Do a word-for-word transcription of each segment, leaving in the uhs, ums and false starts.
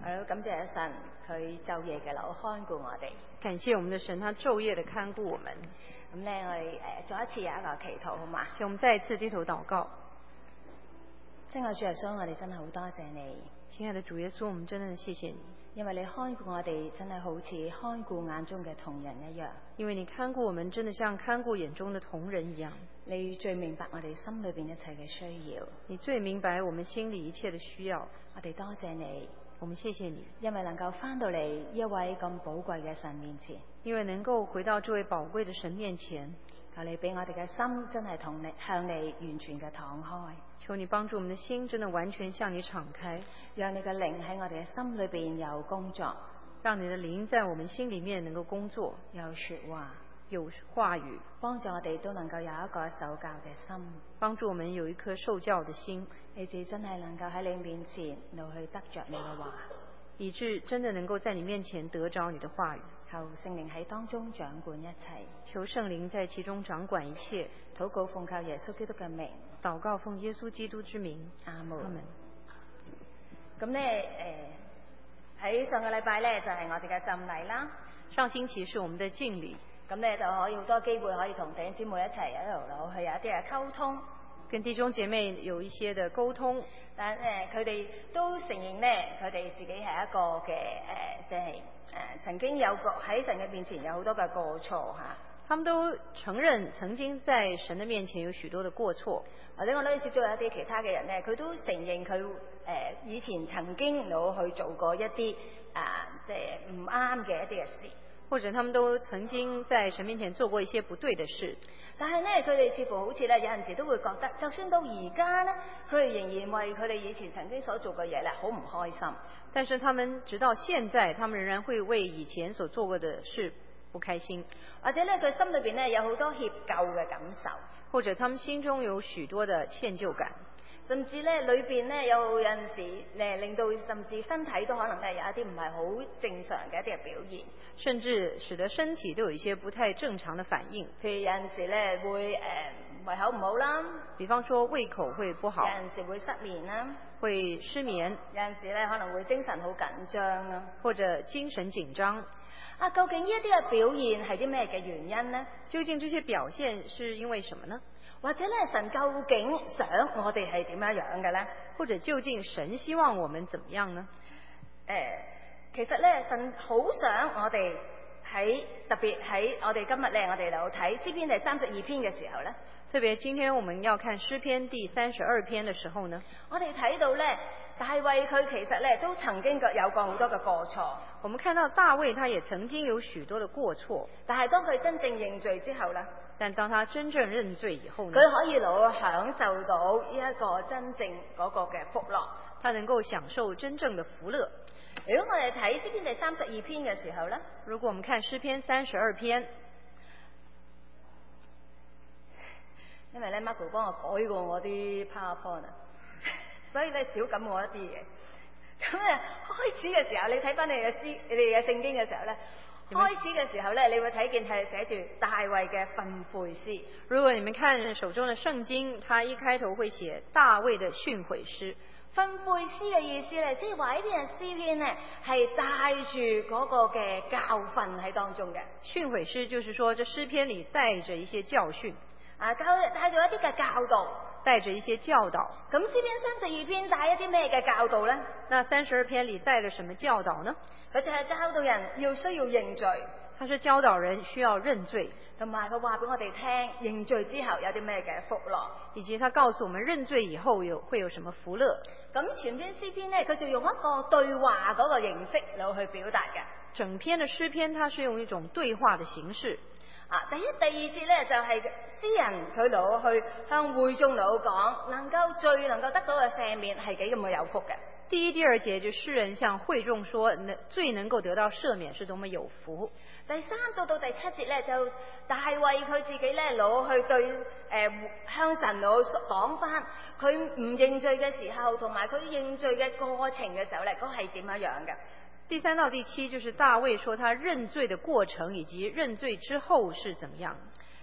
係咯，感謝神佢晝夜嘅留看顧我哋。 感謝我們的神，他晝夜的看顧我們。 咁咧，我哋誒再一次有一個祈禱，好嘛？ 請我們再一次低頭禱告。 親愛主耶穌，我哋真係好多謝你。 親愛的主耶穌，我們真的謝謝你， 因為你看顧我哋，真係好似看顧眼中嘅瞳人一樣。 因為你看顧我們，真的像看顧眼中的瞳人一樣。 你最明白我哋心裏邊一切嘅需要。 你最明白我們心裏一切的需要。 我哋多謝你， 我們謝謝你， 因為能夠翻到嚟一位咁寶貴嘅神面前。 因為能夠回到這位寶貴的神面前。 求你俾我哋嘅心真係同你向你完全嘅敞開。 求你幫助我們的心真的完全向你敞開， 讓你嘅靈喺我哋嘅心裏邊有工作， 讓你的靈在我們心裏面能夠工作， 有說話， 有話語， 幫助我哋都能夠有一個受教嘅心， 幫助我們有一顆受教的心， 以致真係能夠喺你面前嚟去得着你嘅話， 以致真的能夠在你面前得着你的話語。 求聖靈喺當中掌管一切， 求聖靈在其中掌管一切。 禱告奉靠耶穌基督嘅名， 禱告奉耶穌基督之名， 阿門。 阿門。 咁咧誒喺上個禮拜咧就係、是、我哋嘅浸禮啦。 上星期是我們的敬禮， 咁咧就可以好多機會可以同弟兄姊妹一齊喺度攞去有一啲嘅溝通， 跟弟兄姐妹有一些的溝通。 但誒佢哋都承認咧，佢哋自己係一個嘅誒，即係誒曾經有過喺神嘅面前有好多嘅過錯嚇。 他們都承認曾經在神的面前有許多的過錯， 或者我都接觸有一啲其他嘅人咧，佢都承認佢誒、呃、以前曾經攞去做過一啲啊，即係唔啱嘅一啲嘅事。 或者他們都曾經在神面前做過一些不對的事， 但係呢，佢哋似乎好似咧，有陣時都會覺得，就算到而家呢，佢哋仍然為佢哋以前曾經所做嘅嘢咧，好唔開心。 但是他們直到現在，他們仍然會為以前所做過的事不開心， 或者呢，佢心裏邊呢有好多歉疚嘅感受， 或者他們心中有許多的歉疚感。 甚至咧裏邊咧有陣時誒令到甚至身體都可能咧有一啲唔係好正常嘅一啲嘅表現， 甚至使得身體都有一些不太正常的反應。 譬如有陣時咧會誒、呃、胃口唔好啦， 比方說胃口會不好， 有陣時會失眠啦， 會失眠， 有陣時咧可能會精神好緊張啊， 或者精神緊張。 啊，究竟呢一啲嘅表現係啲咩嘅原因呢？ 究竟這些表現是因為什麼呢？ 或者咧，神究竟想我哋係點樣樣嘅咧？ 或者究竟神希望我們怎麼樣呢？ 誒、呃，其實咧，神好想我哋喺特別喺我哋今日咧，我哋嚟睇詩篇第三十二篇嘅時候咧， 特別今天我們要看詩篇第三十二篇嘅時候呢， 我哋睇到咧，大衛佢其實咧都曾經有過好多嘅過錯。 我們看到大衛他也曾經有許多的過錯， 但係當佢真正認罪之後咧， 但當他真正認罪以後呢， 佢可以攞享受到呢一個真正嗰個嘅福樂， 他能夠享受真正的福樂。 如果我哋睇詩篇第三十二篇嘅時候咧， 如果我們看詩篇三十二篇， 因為咧 Marco 幫我改過我啲 PowerPoint 啊，所以咧少咁我一啲嘢。咁啊，開始嘅時候，你睇翻你嘅詩，你哋嘅聖經嘅時候咧，開始嘅時候咧，你會睇見係寫住大衛嘅訓誨詩。 如果你們看手中的聖經，它一開頭會寫大衛的訓誨詩。 訓誨詩嘅意思咧，即係話呢篇嘅詩篇咧，係帶住嗰個嘅教訓喺當中嘅。 訓誨詩就是說，這詩篇裏帶着一些教訓， 啊，教帶住一啲嘅教導。 帶着一些教導。 咁詩篇三十二篇帶一啲咩嘅教導呢？ 那三十二篇裏帶着什麼教導呢？ 佢就係教導人要需要認罪。 他是教導人需要認罪， 同埋佢話俾我哋聽認罪之後有啲咩嘅福樂， 以及他告訴我們認罪以後有會有什麼福樂。 咁全篇詩篇呢，佢就用一個對話嗰個形式嚟去表達嘅。 整篇的詩篇，它是用一種對話的形式。 啊，第一、第二節咧就係、是、詩人佢攞去向會眾嚟講，能夠最能夠得到嘅赦免係幾咁嘅有福嘅。 第一、第二節就詩人向會眾說，能最能夠得到赦免是多麼有福。 第三到到第七節咧，就大衛佢自己咧攞去對誒、呃、向神攞講翻佢唔認罪嘅時候，同埋佢認罪嘅過程嘅時候咧，嗰係點樣樣嘅。 第三到第七就是大衛說他認罪的過程以及認罪之後是怎麼樣。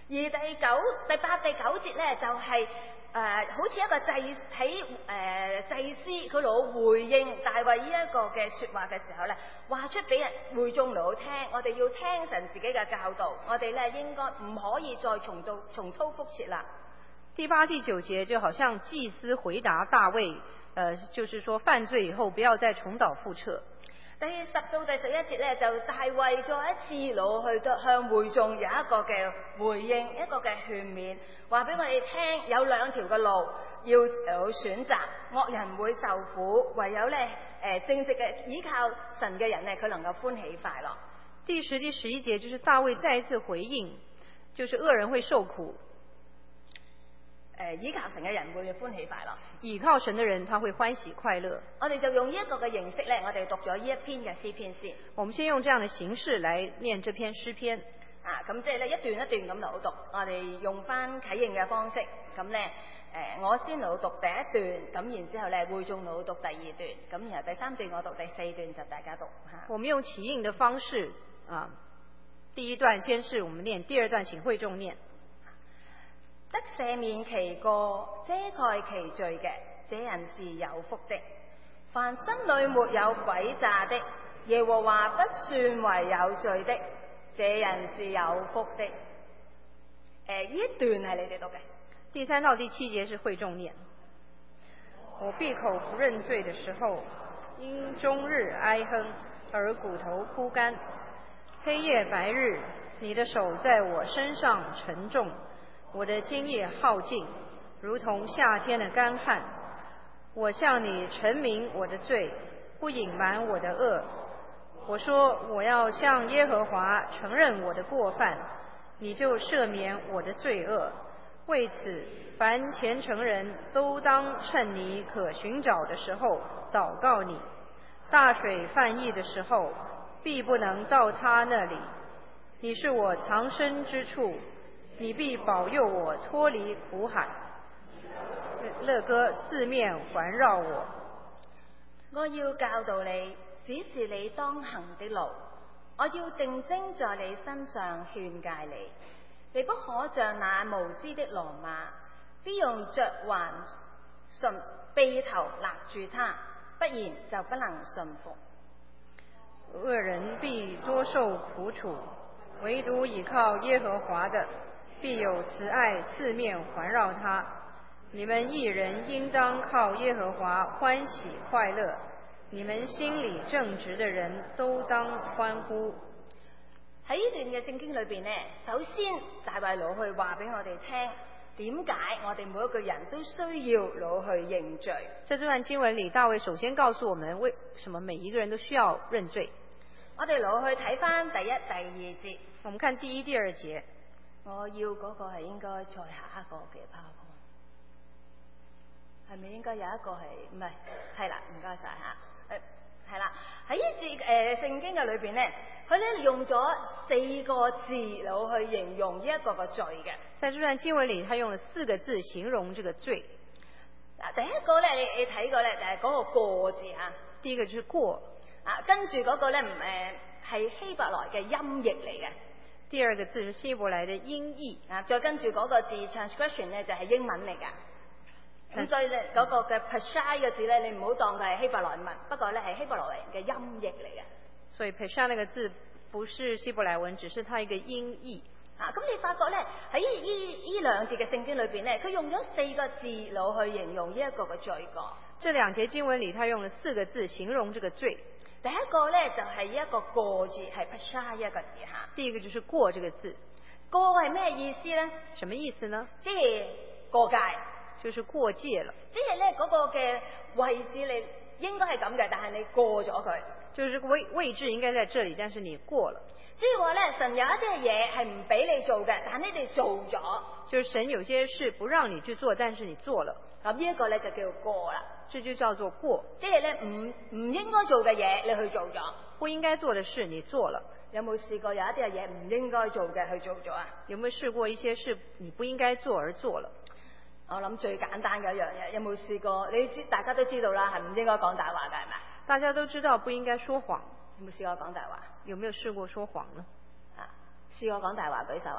而第九、第八、第九節咧就係、是、誒、呃、好似一個祭喺誒、呃、祭司佢攞回應大衛呢一個嘅説話嘅時候咧，話出俾人會眾嚟聽，我哋要聽神自己嘅教導，我哋咧應該唔可以再重蹈重蹈覆轍啦。 第八、第九節就好像祭司回答大衛，呃，就是說犯罪以後不要再重蹈覆轍。 第十到第十一節咧，就大衛再一次攞去向會眾有一個嘅回應，一個嘅勸勉，話俾我哋聽有兩條嘅路要有選擇，惡人會受苦，唯有咧誒、呃、正直嘅依靠神嘅人咧，佢能夠歡喜快樂。 第十、第十一節就是大衛再一次回應，就是惡人會受苦。 誒，依靠神嘅人會歡喜快樂， 倚靠神的人他會歡喜快樂。 我哋就用呢一個嘅形式咧，我哋讀咗呢一篇嘅詩篇先。 我們先用這樣的形式來念這篇詩篇。 啊，咁即係咧一段一段咁嚟讀，我哋用翻啟應嘅方式，咁咧誒，我先嚟讀第一段，咁然之後咧會眾嚟讀第二段，咁然後第三段我讀，第四段就大家讀嚇。 我們用啟應的方式啊，第一段先是我們念，第二段請會眾念。 得赦免其過、遮蓋其罪嘅，這人是有福的。凡心裏沒有詭詐的，耶和華不算為有罪的，這人是有福的。誒、呃，呢一段係你哋讀嘅。 第三到第七節是會眾念。我閉口不認罪的時候，因終日哀哼而骨頭枯乾。黑夜白日，你的手在我身上沉重。我的精液耗盡，如同夏天的乾旱。我向你陳明我的罪，不隱瞞我的惡。我說我要向耶和華承認我的過犯，你就赦免我的罪惡。為此，凡虔誠人都當趁你可尋找的時候禱告你。大水泛溢的時候，必不能到他那裡。你是我藏身之處，你必保佑我脫離苦海。樂歌四面環繞我。我要教導你，指示你當行的路。我要定睛在你身上勸誡你。你不可像那無知的騾馬，必用嚼環順轡頭勒住他，不然就不能順服。惡人必多受苦楚，唯獨倚靠耶和華的，必有慈愛四面環繞他。你們義人應當靠耶和華歡喜快樂，你們心裏正直的人都當歡呼。喺呢段嘅聖經裏邊呢，首先大衛攞去話俾我哋聽，點解我哋每一個人都需要攞去認罪。 在這段經文裏，大衛首先告訴我們為什麼每一個人都需要認罪。 我哋攞去睇翻第一、第二節。 我們看第一、第二節。 我要嗰個係應該再下一個嘅 PowerPoint，係咪應該有一個係唔係？係啦，唔該晒吓。誒，係啦，喺呢節誒聖經嘅裏邊咧，佢咧用咗四個字嚟去形容呢一個嘅罪嘅。 在這段經文裏，他用了四個字形容這個罪。 嗱，第一個咧，你你睇過咧就係嗰個過字吓。 第一個就是過。 啊，跟住嗰個咧唔誒係希伯來嘅音譯嚟嘅。 第二個字是希伯來的音譯， 啊，再跟住嗰個字 transgression 咧就係英文嚟噶。咁所以咧嗰個嘅 pesha 嘅字咧，你唔好當佢係希伯來文，不過咧係希伯來人嘅音譯嚟嘅。所以 pesha 那個字不是希伯來文，只是它一個音譯。 啊，咁你發覺咧喺呢呢呢兩節嘅聖經裏邊咧，佢用咗四個字攞去形容呢一個嘅罪過。 這兩節經文裏，他用了四個字形容這個罪。 第一個咧就係、是、一個過字，係 pesha 一個字吓。 第一個就是過這個字。 過係咩意思咧？ 什麼意思呢？ 即係過界， 就是過界了。 即係咧嗰個嘅位置你應該係咁嘅，但係你過咗佢。 就是位位置應該在這裡，但是你過了。 即係話咧，神有一啲嘢係唔俾你做嘅，但係你哋做咗。 就是神有些事不讓你去做，但是你做了。 咁呢一個咧就叫過啦。 這就叫做過。 即係咧唔唔應該做嘅嘢，你去做咗。 不應該做的事你做了。 有冇試過有一啲嘢唔應該做嘅去做咗啊？ 有冇試過一些事你不應該做而做了？ 我諗最簡單嘅一樣嘢，有冇試過？你知大家都知道啦，係唔應該講大話嘅係咪？ 大家都知道不應該說謊。 有冇試過講大話？ 有沒有試過說謊呢？ 啊，試過講大話舉手啊？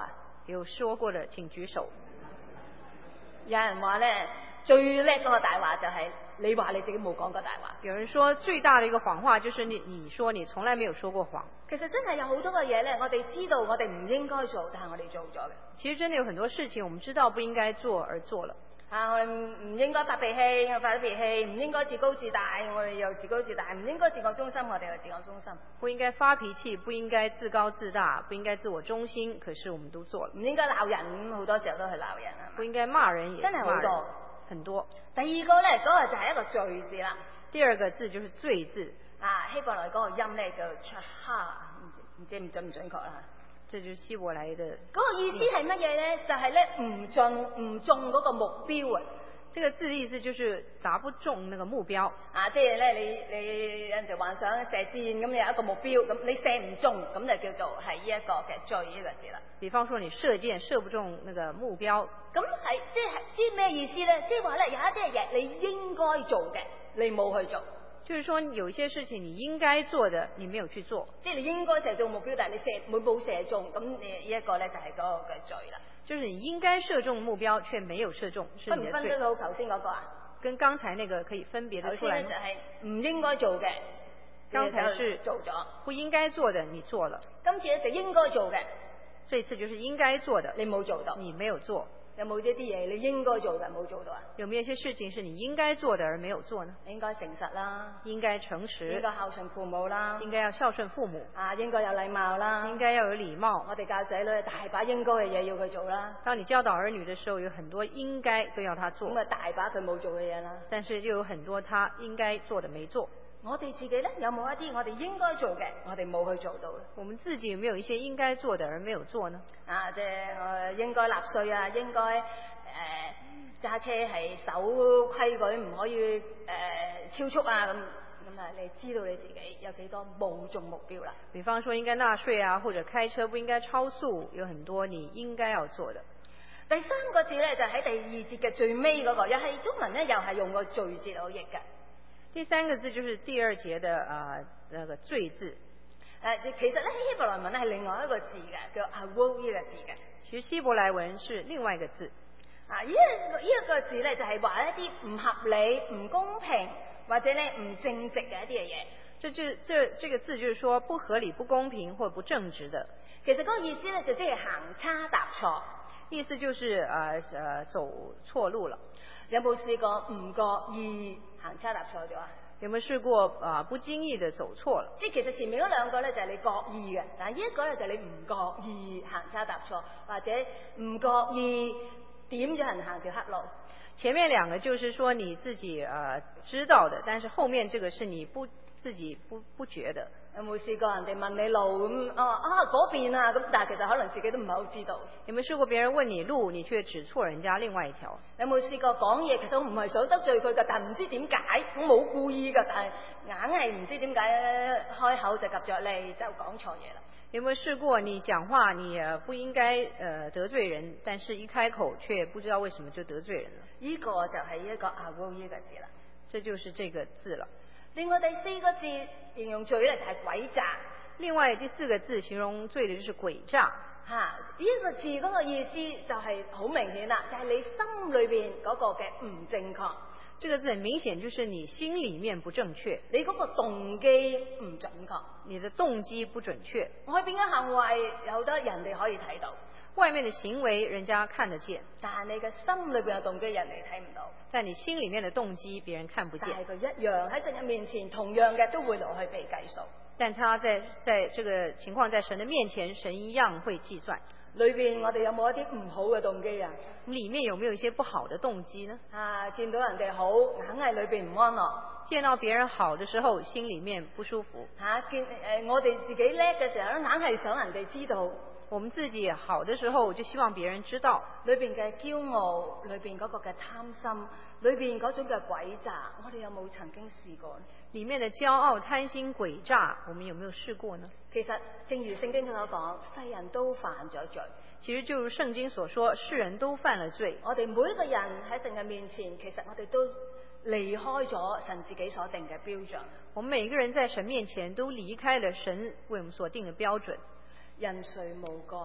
有說過的請舉手。 有人話咧，最叻嗰個大話就係你話你自己冇講過大話。 有人說最大的一個謊話就是你你說你從來沒有說過謊。 其實真係有好多嘅嘢咧，我哋知道我哋唔應該做，但係我哋做咗嘅。 其實真的有很多事情我們知道不應該做而做了。 啊！我哋唔應該發脾氣，我發咗脾氣；唔應該自高自大，我哋又自高自大；唔應該自我中心，我哋又自我中心。 不應該發脾氣，不應該自高自大，不應該自我中心，可是我們都做了。 唔應該鬧人，好多時候都去鬧人啊。 不應該罵人，也真係好多， 很多。 第二個咧，嗰、那個就係一個罪字啦。 第二個字就是罪字。 啊，希伯來嗰個音咧叫 chah， 唔知唔準唔準確啦。 這就是希伯來的。 嗰個意思係乜嘢咧？就係咧唔中唔中嗰個目標啊！ 這個字的意思就是打不中那個目標。啊， 即係咧，你你有陣時幻想射箭咁，你有一個目標，咁你射唔中，咁就叫做係呢一個嘅罪呢個字啦。 比方說你射箭射不中那個目標， 咁係即係啲咩意思咧？即係話咧有一啲嘢你應該做嘅，你冇去做。 就是說有一些事情你應該做的，你沒有去做。 即係你應該射中目標，但係你射每冇射中，咁你呢一個咧就係嗰個嘅罪啦。 就是你應該射中目標，卻沒有射中，是你的罪。 分唔分得到頭先嗰個啊？ 跟剛才那個可以分別得出來。 頭先就係唔應該做嘅， 剛才是做咗； 不應該做的，你做了。 今次咧就應該做嘅， 這次就是應該做的， 你冇做到， 你沒有做。 有冇一啲嘢你應該做嘅冇做到啊？ 有沒有一些事情是你應該做的而沒有做呢？ 應該誠實啦， 應該誠實， 應該孝順父母啦， 應該要孝順父母啊，應該有禮貌啦， 應該要有禮貌。 我哋教仔女大把應該嘅嘢要佢做啦。 當你教導兒女的時候，有很多應該都要他做， 咁啊大把佢冇做嘅嘢啦。 但是又有很多他應該做的沒做。 我哋自己咧有冇一啲我哋應該做嘅，我哋冇去做到咧？ 我們自己有沒有一些應該做的而沒有做呢？ 啊，即係我應該納稅啊，應該誒揸車係守規矩，唔可以誒、呃、超速啊咁。咁啊，你知道你自己有幾多冇中目標啦？ 比方說應該納稅啊，或者開車不應該超速，有很多你應該要做的。 第三個字咧就喺第二節嘅最尾嗰、那個，又係中文咧又係用個罪字嚟譯嘅。 第三個字就是第二節的啊、呃，那個罪字。 誒，其實咧希伯來文咧係另外一個字嘅，叫 avow 呢個字嘅。 其實希伯來文是另外一個字。 啊，呢一個呢一個字咧就係話一啲唔合理、唔公平或者咧唔正直嘅一啲嘅嘢。 這就這這個字就是說不合理、不公平或不正直的。 其實嗰個意思咧就即係行差踏錯， 意思就是誒誒、呃、走錯路了。 有冇試過唔覺意行差踏錯咗啊？ 有冇試過啊、呃、不經意的走錯了？ 即係其實前面嗰兩個咧就係你覺意嘅，但係呢一個咧就係你唔覺意行差踏錯，或者唔覺意點咗人行條黑路。 前面兩個就是說你自己啊、呃、知道的，但是後面這個是你不自己不不覺得。 有冇試過人哋問你路咁啊啊嗰邊啊咁，但係其實可能自己都唔係好知道。 有冇試過別人問你路，你卻指錯人家另外一條？ 有冇試過講嘢其實唔係想得罪佢㗎，但係唔知點解，我冇故意㗎，但係硬係唔知點解開口就及着你就講錯嘢啦。 有冇試過你講話你不應該誒得罪人，但是一開口卻不知道為什麼就得罪人了？ 呢個就係一個 avow 呢個字啦。 這就是這個字了。 另外第四個字形容罪咧就係詭詐。 另外第四個字形容罪嘅就是詭詐。 吓，呢個字嗰個意思就係好明顯啦，就係你心裏邊嗰個嘅唔正確。 這個字很明顯就是你心裏面不正確， 你嗰個動機唔準確， 你的動機不準確。 外邊嘅行為有得人哋可以睇到， 外面的行為人家看得見， 但係你嘅心裏邊嘅動機人哋睇唔到。 在你心裏面的動機別人看不見， 但係佢一樣喺神嘅面前，同樣嘅都會攞去被計數。 但他在在這個情況在神的面前，神一樣會計算。 裏邊我哋有冇一啲唔好嘅動機啊？ 裏面有沒有一些不好的動機呢？ 啊，見到人哋好，硬係裏邊唔安樂。 見到別人好的時候，心裏面不舒服。 吓、啊，見誒、呃，我哋自己叻嘅時候咧，硬係想人哋知道。 我們自己好的時候，就希望別人知道。 裏邊嘅驕傲，裏邊嗰個嘅貪心，裏邊嗰種嘅詭詐，我哋有冇曾經試過呢？ 裏面的驕傲、貪心、詭詐，我們有沒有試過呢？ 其實正如聖經所講，世人都犯咗罪。 其實就如聖經所說，世人都犯了罪。 我哋每一個人喺神嘅面前，其實我哋都離開咗神自己所定嘅標準。 我們每一個人在神面前都離開了神為我們所定的標準。 人誰無過？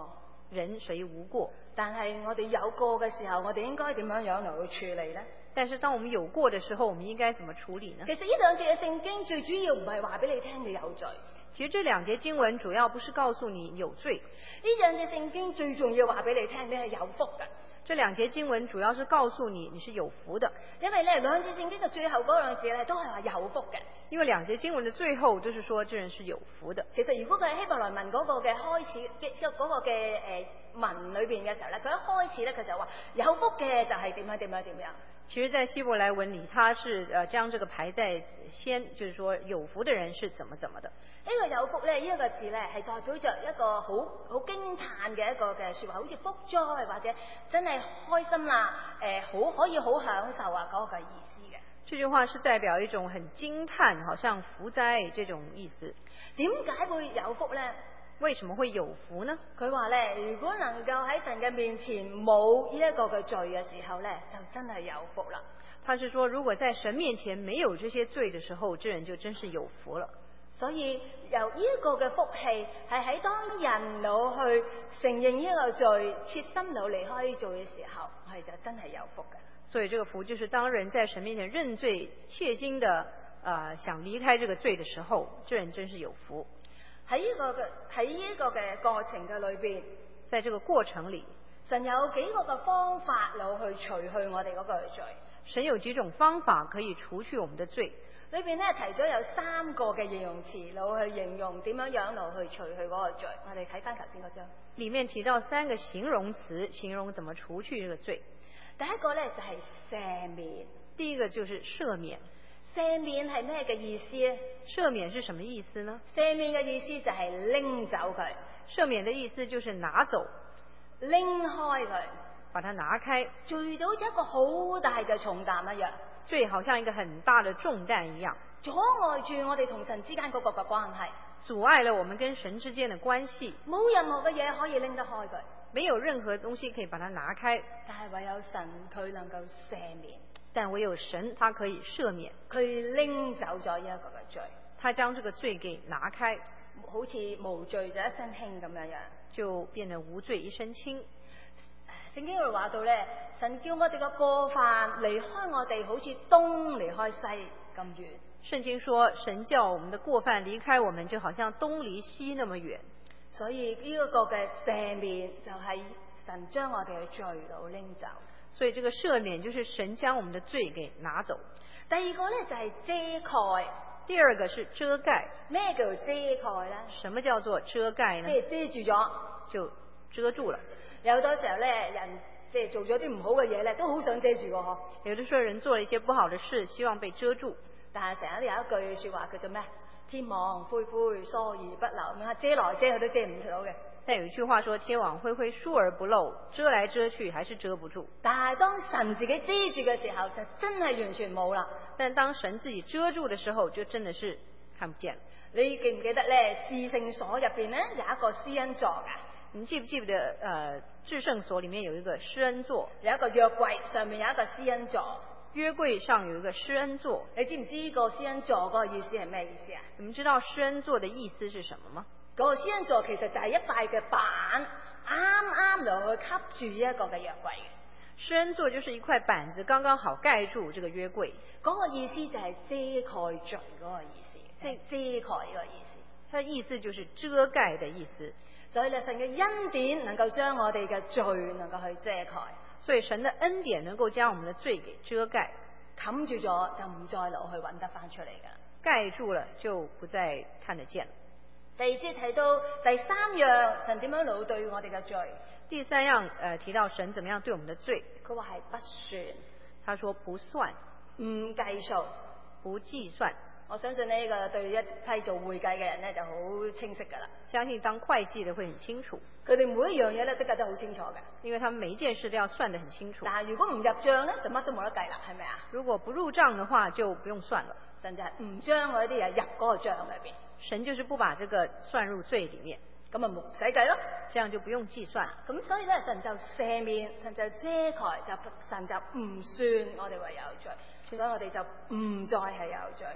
人誰無過？ 但係我哋有過嘅時候，我哋應該點樣樣嚟去處理呢？ 但是當我們有過的時候，我們應該怎麼處理呢？ 其實呢兩節嘅聖經最主要唔係話俾你聽你有罪。 其實這兩節經文主要不是告訴你有罪， 呢兩節聖經最重要話俾你聽，你係有福嘅。 這兩節經文主要是告訴你你是有福的， 因為咧兩節聖經嘅最後嗰兩字咧都係話有福嘅。 因為兩節經文的最後就是說這人是有福的。 其實如果佢係希伯來文嗰個嘅開始嘅嗰個嘅誒文裏邊嘅時候咧，佢一開始咧佢就話有福嘅就係點樣點樣點樣。 其實在希伯來文裏，他是呃將這個排在先，就是說有福的人是怎麼怎麼的。 呢個有福咧，呢一個字咧係代表着一個好好驚嘆嘅一個嘅說話，好似福災或者真係開心啦，誒好可以好享受啊嗰個意思嘅。 這句話是代表一種很驚嘆，好像福災這種意思。 點解會有福咧？ 為什麼會有福呢？ 佢話咧，如果能夠喺神嘅面前冇呢一個嘅罪嘅時候咧，就真係有福啦。 他是說，如果在神面前沒有這些罪的時候，這人就真是有福了。 所以由呢一個嘅福氣係喺當人腦去承認呢個罪，切心腦離開罪嘅時候，係就真係有福嘅。 所以這個福就是當人在神面前認罪，切心的呃想離開這個罪的時候，這人真是有福。 喺呢個嘅喺呢個嘅過程嘅裏邊， 在這個過程裏， 神有幾個嘅方法攞去除去我哋嗰個罪。 神有幾種方法可以除去我們的罪。 裏邊咧提咗有三個嘅形容詞攞去形容點樣樣攞去除去嗰個罪。我哋睇翻頭先嗰張， 裏面提到三個形容詞，形容怎麼除去這個罪。 第一個咧就係赦免， 第一個就是赦免。 赦免係咩嘅意思咧？ 赦免是什麼意思呢？ 赦免嘅意思就係拎走佢。 赦免的意思就是拿走， 拎開佢， 把它拿開。 罪到一個好大嘅重擔一樣， 罪好像一個很大的重擔一樣， 阻礙住我哋同神之間嗰個嘅關係， 阻礙了我們跟神之間的關係。 冇任何嘅嘢可以拎得開佢， 沒有任何東西可以把它拿開， 但係唯有神佢能夠赦免。 但唯有神，他可以赦免， 佢拎走咗呢一個嘅罪， 他將這個罪給拿開， 好似無罪就一身輕咁樣樣， 就變得無罪一身輕。 聖經度話到咧，神叫我哋嘅過犯離開我哋，好似東離開西咁遠。 聖經說，神叫我們的過犯離開我們，就好像東離西那麼遠。 所以呢一個嘅赦免就係神將我哋嘅罪都拎走。 所以這個赦免就是神將我們的罪給拿走。 第二個咧就係遮蓋， 第二個是遮蓋。 咩叫遮蓋咧？ 什麼叫做遮蓋呢？ 即係遮住咗， 就遮住了。 有好多時候咧，人即係做咗啲唔好嘅嘢咧，都好想遮住個嗬。 有的時候人做了一些不好的事，希望被遮住。 但係成日都有一句說話叫做咩？天網恢恢，疏而不漏。咁啊，遮來遮去都遮唔到嘅。 但有一句話說，天網恢恢，疏而不漏，遮來遮去還是遮不住。 但係當神自己遮住嘅時候，就真係完全冇啦。 但當神自己遮住的時候，就真的是看不見了。 你記唔記得咧？至聖所入邊咧有一個施恩座噶？ 你記不記得？誒，至聖所裏面有一個施恩座， 有一個約櫃，上面有一個施恩座。 約櫃上有一個施恩座。 你知唔知呢個施恩座嗰個意思係咩意思啊？ 你們知道施恩座的意思是什麼嗎？ 嗰個施恩座其實就係一塊嘅板，啱啱就去吸住呢一個嘅約櫃嘅。 施恩座就是一塊板子，剛剛好蓋住這個約櫃。 嗰個意思就係遮蓋罪嗰個意思，即係遮蓋呢個意思。 它的意思就是遮蓋的意思。 所以神嘅恩典能夠將我哋嘅罪能夠去遮蓋。 所以神的恩典能夠將我們的罪給遮蓋， 冚住咗就唔再攞去揾得翻出嚟噶。 蓋住了就不再看得見了。 第二節提到第三樣，神點樣老對我哋嘅罪？ 第三樣，誒、呃、提到神怎麼樣對我們的罪？ 佢話係不算， 他說不算， 唔計數， 不計算。 我相信呢個對一批做會計嘅人咧就好清晰噶啦。 相信當會計的會很清楚， 佢哋每一樣嘢咧都計得好清楚嘅， 因為他們每一件事都要算得很清楚。 但係如果唔入賬咧，就乜都冇得計啦，係咪啊？ 如果不入賬的話，就不用算了。 神就係唔將嗰啲嘢入嗰個賬裏邊。 神就是不把這個算入罪裏面， 咁啊唔使計咯， 這樣就不用計算。 咁所以咧，神就赦免，神就遮蓋，就神就唔算我哋為有罪，所以我哋就唔再係有罪。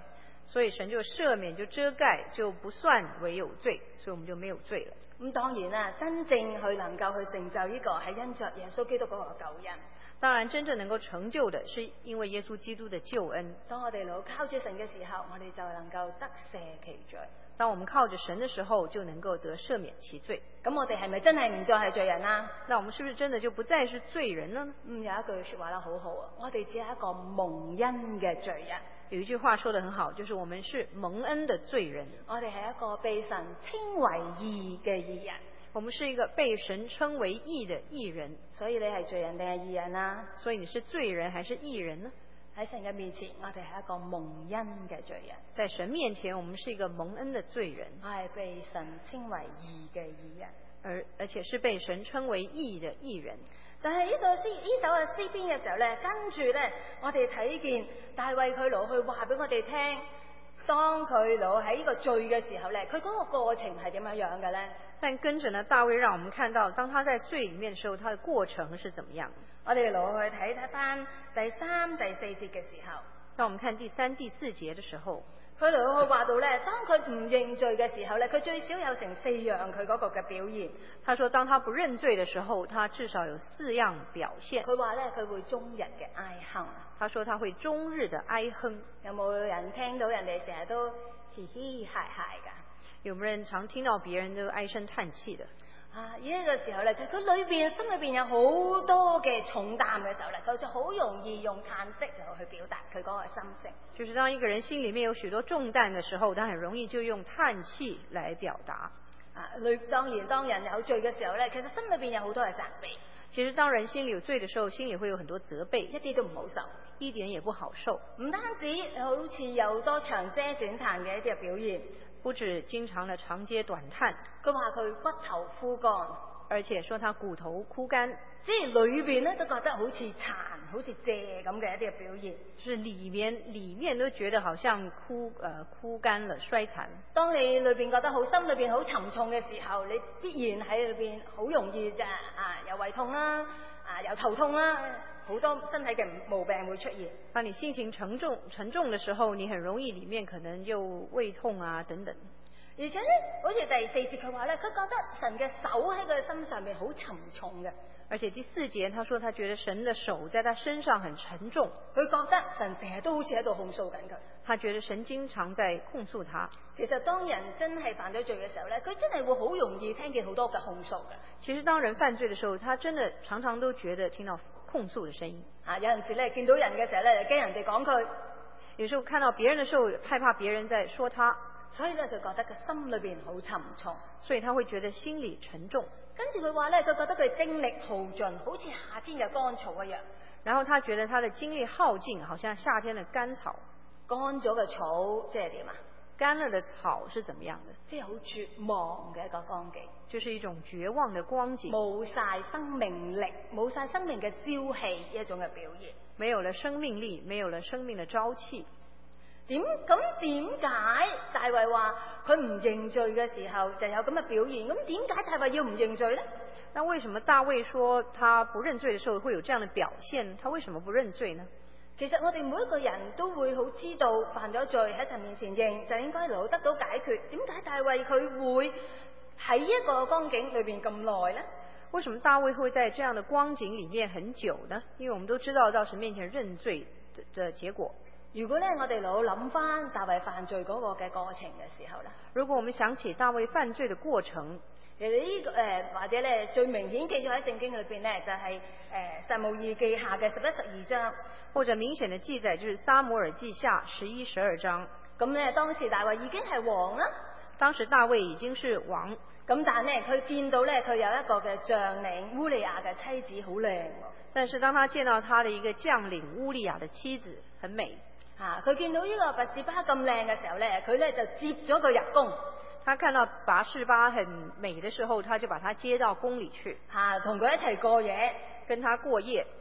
所以神就赦免，就遮蓋，就不算為有罪，所以我們就沒有罪了。 咁當然啦，真正去能夠去成就呢個係因着耶穌基督嗰個救恩。 當然，真正能夠成就的，是因為耶穌基督的救恩。 當我哋老靠住神嘅時候，我哋就能夠得赦其罪。 當我們靠着神的時候，就能夠得赦免其罪。 咁我哋係咪真係唔再係罪人啊？ 那我們是不是真的就不再是罪人了呢？ 嗯，有一句說話咧好好啊，我哋只係一個蒙恩嘅罪人。 有一句話說得很好，就是我們是蒙恩的罪人。 我哋係一個被神稱為義嘅義人。 我們是一個被神稱為義的義人。 所以你係罪人定係義人啊？ 所以你是罪人還是義人呢？ 喺神嘅面前，我哋係一個蒙恩嘅罪人。 在神面前，我們是一個蒙恩的罪人。 我係被神稱為義嘅義人， 而而且是被神稱為義的義人。 但係呢個詩呢首嘅詩篇嘅時候咧，跟住咧，我哋睇見大衛佢攞去話俾我哋聽，當佢攞喺呢個罪嘅時候咧，佢嗰個過程係點樣樣嘅咧？ 但跟着呢，大衛讓我們看到，當他在罪裡面的時候，他的過程是怎麼樣？ 我哋攞去睇睇翻第三、第四節嘅時候， 當我們看第三、第四節的時候， 佢攞去話到咧，當佢唔認罪嘅時候咧，佢最少有成四樣佢嗰個嘅表現。 他說，當他不認罪的時候，他至少有四樣表現。 佢話咧，佢會終日嘅哀哼。 他說他會終日的哀哼。 有冇人聽到人哋成日都嘻嘻嗨嗨噶？ 有冇人常聽到別人都唉聲嘆氣的？ 啊！呢、這個時候咧，就佢裏邊心裏邊有好多嘅重擔嘅時候咧，佢就好容易用嘆息嚟去表達佢嗰個心聲。 就是當一個人心裏面有許多重擔的時候，他很容易就用嘆氣來表達。 啊，裏當然當人有罪嘅時候咧，其實心裏邊有好多嘅責備。 其實當人心裏有罪的時候，心裏會有很多責備， 一啲都唔好受， 一點也不好受。 唔單止好似有多長嗟短嘆嘅一啲嘅表現。 不止經常的長嗟短嘆， 佢話佢骨頭枯乾， 而且說他骨頭枯乾， 即係裏邊咧都覺得好似殘、好似謝咁嘅一啲嘅表現。 就是裏面裏面都覺得好像枯呃枯乾了、衰殘。 當你裏邊覺得好心裏邊好沉重嘅時候，你必然喺裏邊好容易就啊有胃痛啦，啊有頭痛啦。好多身體嘅毛病會出現。 當你心情沉重沉重的時候，你很容易裏面可能就胃痛啊等等。 而且咧，好似第四節佢話咧，佢覺得神嘅手喺佢身上面好沉重嘅。 而且第四節，他說他覺得神的手在他身上很沉重。 佢覺得神成日都好似喺度控訴緊佢。 他覺得神經常在控訴他。 其實當人真係犯咗罪嘅時候咧，佢真係會好容易聽見好多嘅控訴嘅。 其實當人犯罪嘅時候，他真的常常都覺得聽到控訴的聲音。 啊，有陣時咧見到人嘅時候咧，驚人哋講佢。 有時候看到別人嘅時候，害怕別人在說他， 所以咧就覺得佢心裏邊好沉重， 所以他會覺得心裏沉重。 跟住佢話咧，佢覺得佢精力耗盡，好似夏天嘅乾草一樣。 然後他覺得他的精力耗盡，好像夏天的乾草。 乾咗嘅草即係點啊？ 乾了的草是怎麼樣的？ 即係好絕望嘅一個光景， 就是一種絕望的光景， 冇晒生命力，冇晒生命嘅朝氣一種嘅表現， 沒有了生命力，沒有了生命的朝氣。 點咁點解大衛話佢唔認罪嘅時候就有咁嘅表現？咁點解大衛要唔認罪呢？ 那為什麼大衛說他不認罪的時候會有這樣的表現？他為什麼不認罪呢？ 其實我哋每一個人都會好知道犯咗罪喺神面前認就應該攞得到解決。點解大衛佢會喺一個光景裏邊咁耐呢？ 為什麼大衛會在這樣的光景裏面很久呢？因為我們都知道到神面前認罪的結果。 如果咧我哋老諗翻大衛犯罪嗰個嘅過程嘅時候咧， 如果我們想起大衛犯罪的過程， 其實呢個誒或者咧最明顯記咗喺聖經裏邊咧就係誒撒母耳記下嘅十一十二章， 或者明顯的記載就是撒母耳記下十一十二章。 咁咧當時大衛已經係王啦， 當時大衛已經是王， 咁但係咧佢見到咧佢有一個嘅將領烏利亞嘅妻子好靚， 但是當他見到他的一個將領烏利亞的妻子很美， 啊佢見到呢個拔示巴咁靚嘅時候咧，佢咧就接咗佢入宮。 他看到拔示巴很美的時候，他就把他接到宮裏去， 吓同佢一齊過夜， 跟他過夜。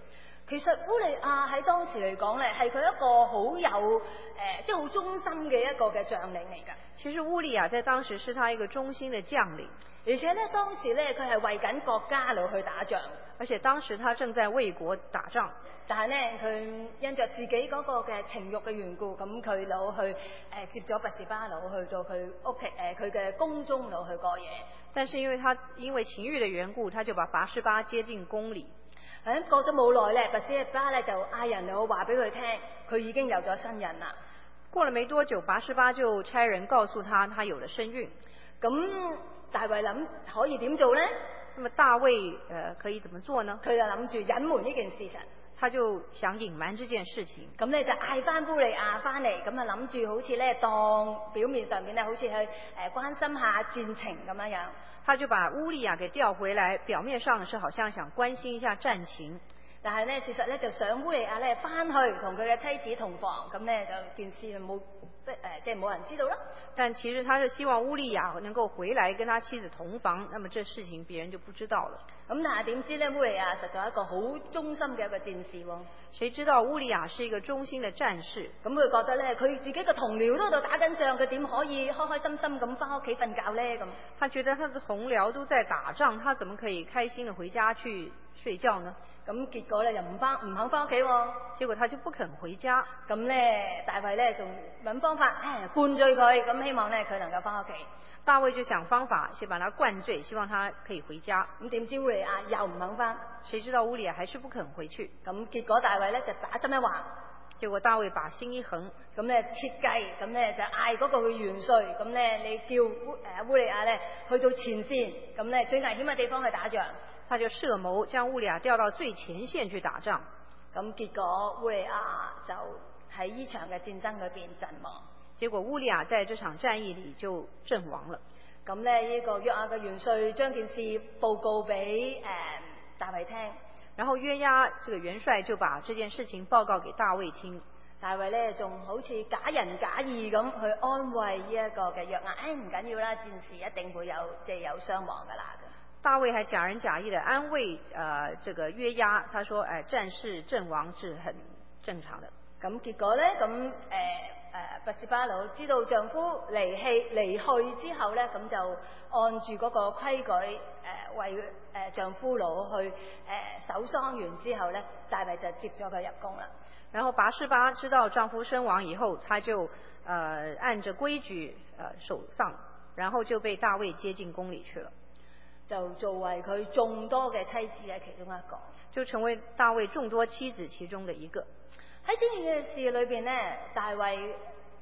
其實烏利亞喺當時嚟講咧，係佢一個好有誒、呃，即係好忠心嘅一個嘅將領嚟㗎。 其實烏利亞在當時是他一個忠心的將領， 而且咧當時咧佢係為緊國家嚟去打仗， 而且當時他正在為國打仗。 但係咧佢因着自己嗰個嘅情慾嘅緣故，咁佢攞去誒、呃、接咗拔示巴佬去到佢屋企誒佢嘅宮中攞去過夜。 但是因為他因為情慾的緣故，他就把拔示巴接進宮裡。 誒過咗冇耐咧，拔示巴咧就嗌人嚟話俾佢聽，佢已經有咗身孕啦。 過了沒多久，拔示巴就差人告訴他，他有了身孕。 咁大衛諗可以點做呢？ 那麼大衛呃可以怎麼做呢？ 佢就諗住隱瞞呢件事實。 他就想隱瞞這件事情。 咁咧就嗌翻烏利亞翻嚟，咁啊諗住好似咧當表面上面咧好似去誒、呃、關心下戰情咁樣樣。 他就把烏利亞給調回來，表面上是好像想關心一下戰情， 但係咧事實咧就想烏利亞咧翻去同佢嘅妻子同房，咁咧就件事冇即誒即係冇人知道啦。 但其實他是希望烏利亞能夠回來跟他妻子同房，那麼這事情別人就不知道了。 咁但係點知咧烏利亞實在係一個好忠心嘅一個戰士喎。 誰知道烏利亞是一個忠心的戰士？ 咁佢覺得咧佢自己嘅同僚都喺度打緊仗，佢點可以開開心心咁翻屋企瞓覺咧？咁他覺得他的同僚都在打仗，他怎麼可以開心地回家去睡覺呢？ 咁結果咧又唔翻唔肯翻屋企喎， 結果他就不肯回家。 咁咧大衛咧仲揾方法誒灌醉佢，咁希望咧佢能夠翻屋企。 大衛就想方法先把他灌醉，希望他可以回家。 咁點知烏利亞又唔肯翻， 誰知道烏利亞還是不肯回去。 咁結果大衛咧就打針一橫， 結果大衛把心一橫， 咁咧設計，咁咧就嗌嗰個嘅元帥，咁咧你叫烏誒烏利亞咧去到前線，咁咧最危險嘅地方去打仗。 他就設謀將烏利亞調到最前線去打仗。 咁結果烏利亞就喺呢場嘅戰爭裏邊陣亡。 結果烏利亞在這場戰役裏就陣亡了。 咁咧呢個約押嘅元帥將件事報告俾誒、呃、大衛聽， 然後約押這個元帥就把這件事情報告給大衛聽。 大衛咧仲好似假仁假義咁去安慰呢一個嘅約押，誒唔緊要啦，戰士一定會有即係有傷亡噶啦。 大衛還假仁假義地安慰呃這個約押，他說誒、呃、戰士陣亡是很正常的。 咁結果咧咁誒。誒拔示巴佬知道丈夫離棄離去之後咧，咁就按住嗰個規矩誒、呃、為誒、呃、丈夫佬去誒、呃、守喪完之後咧，大衛就接咗佢入宮啦。 然後拔示巴知道丈夫身亡以後，他就誒、呃、按着規矩誒、呃、守喪，然後就被大衛接進宮裡去了， 就作為佢眾多嘅妻子嘅其中一個， 就成為大衛眾多妻子其中的一個。 喺整件嘅事裏邊咧，大衛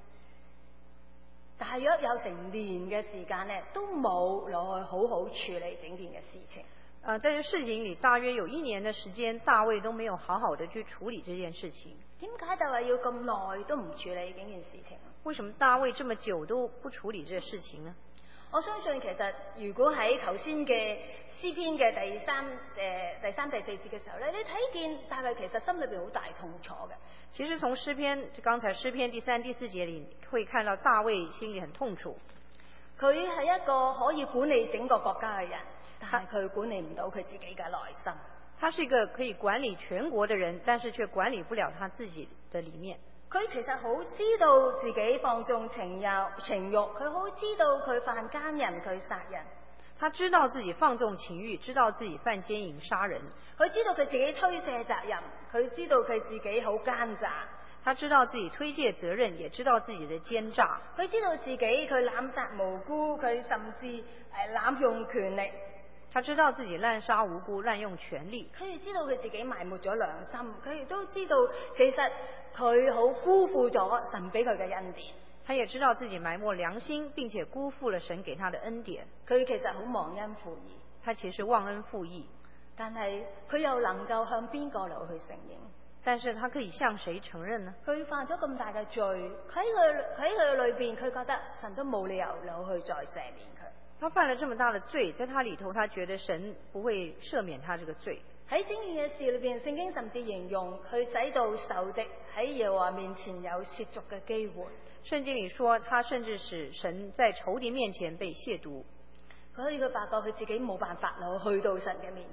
大約有成年嘅時間咧，都冇攞去好好處理整件嘅事情。 呃，在這事情裏，大約有一年的時間，大衛都沒有好好的去處理這件事情。 點解大衛要咁耐都唔處理整件事情？ 為什麼大衛這麼久都不處理這個事情呢？ 我相信其實如果喺頭先嘅詩篇嘅第三誒、呃、第三第四節嘅時候咧，你睇見大衛其實心裏邊好大痛楚嘅。 其實從詩篇，剛才詩篇第三第四節裏會看到大衛心裏很痛楚。 佢係一個可以管理整個國家嘅人，但係佢管理唔到佢自己嘅內心。 他是一個可以管理全國的人，但是卻管理不了他自己的裡面。 佢其實好知道自己放縱情慾，情慾，佢好知道佢犯奸淫，佢殺人。 他知道自己放縱情慾，知道自己犯奸淫殺人。 佢知道佢自己推卸責任，佢知道佢自己好奸詐。 他知道自己推卸責任，也知道自己的奸詐。 佢知道自己佢濫殺無辜，佢甚至誒濫用權力。 他知道自己濫殺無辜、濫用權力。 佢亦知道佢自己埋沒咗良心，佢亦都知道其實佢好辜負咗神俾佢嘅恩典。 他也知道自己埋沒良心，並且辜負了神給他的恩典。 佢其實好忘恩負義， 他其實忘恩負義， 但係佢又能夠向邊個嚟去承認？ 但是他可以向誰承認呢？ 佢犯咗咁大嘅罪，佢喺佢喺佢裏邊，佢覺得神都冇理由攞去再赦免佢。 他犯了這麼大的罪，在他裏頭，他覺得神不會赦免他這個罪。 喺整件嘅事裏邊，聖經甚至形容佢使到仇敵喺耶和華面前有褻瀆嘅機會。 聖經裏說，他甚至使神在仇敵面前被褻瀆。 所以佢發覺佢自己冇辦法攞去到神嘅面前。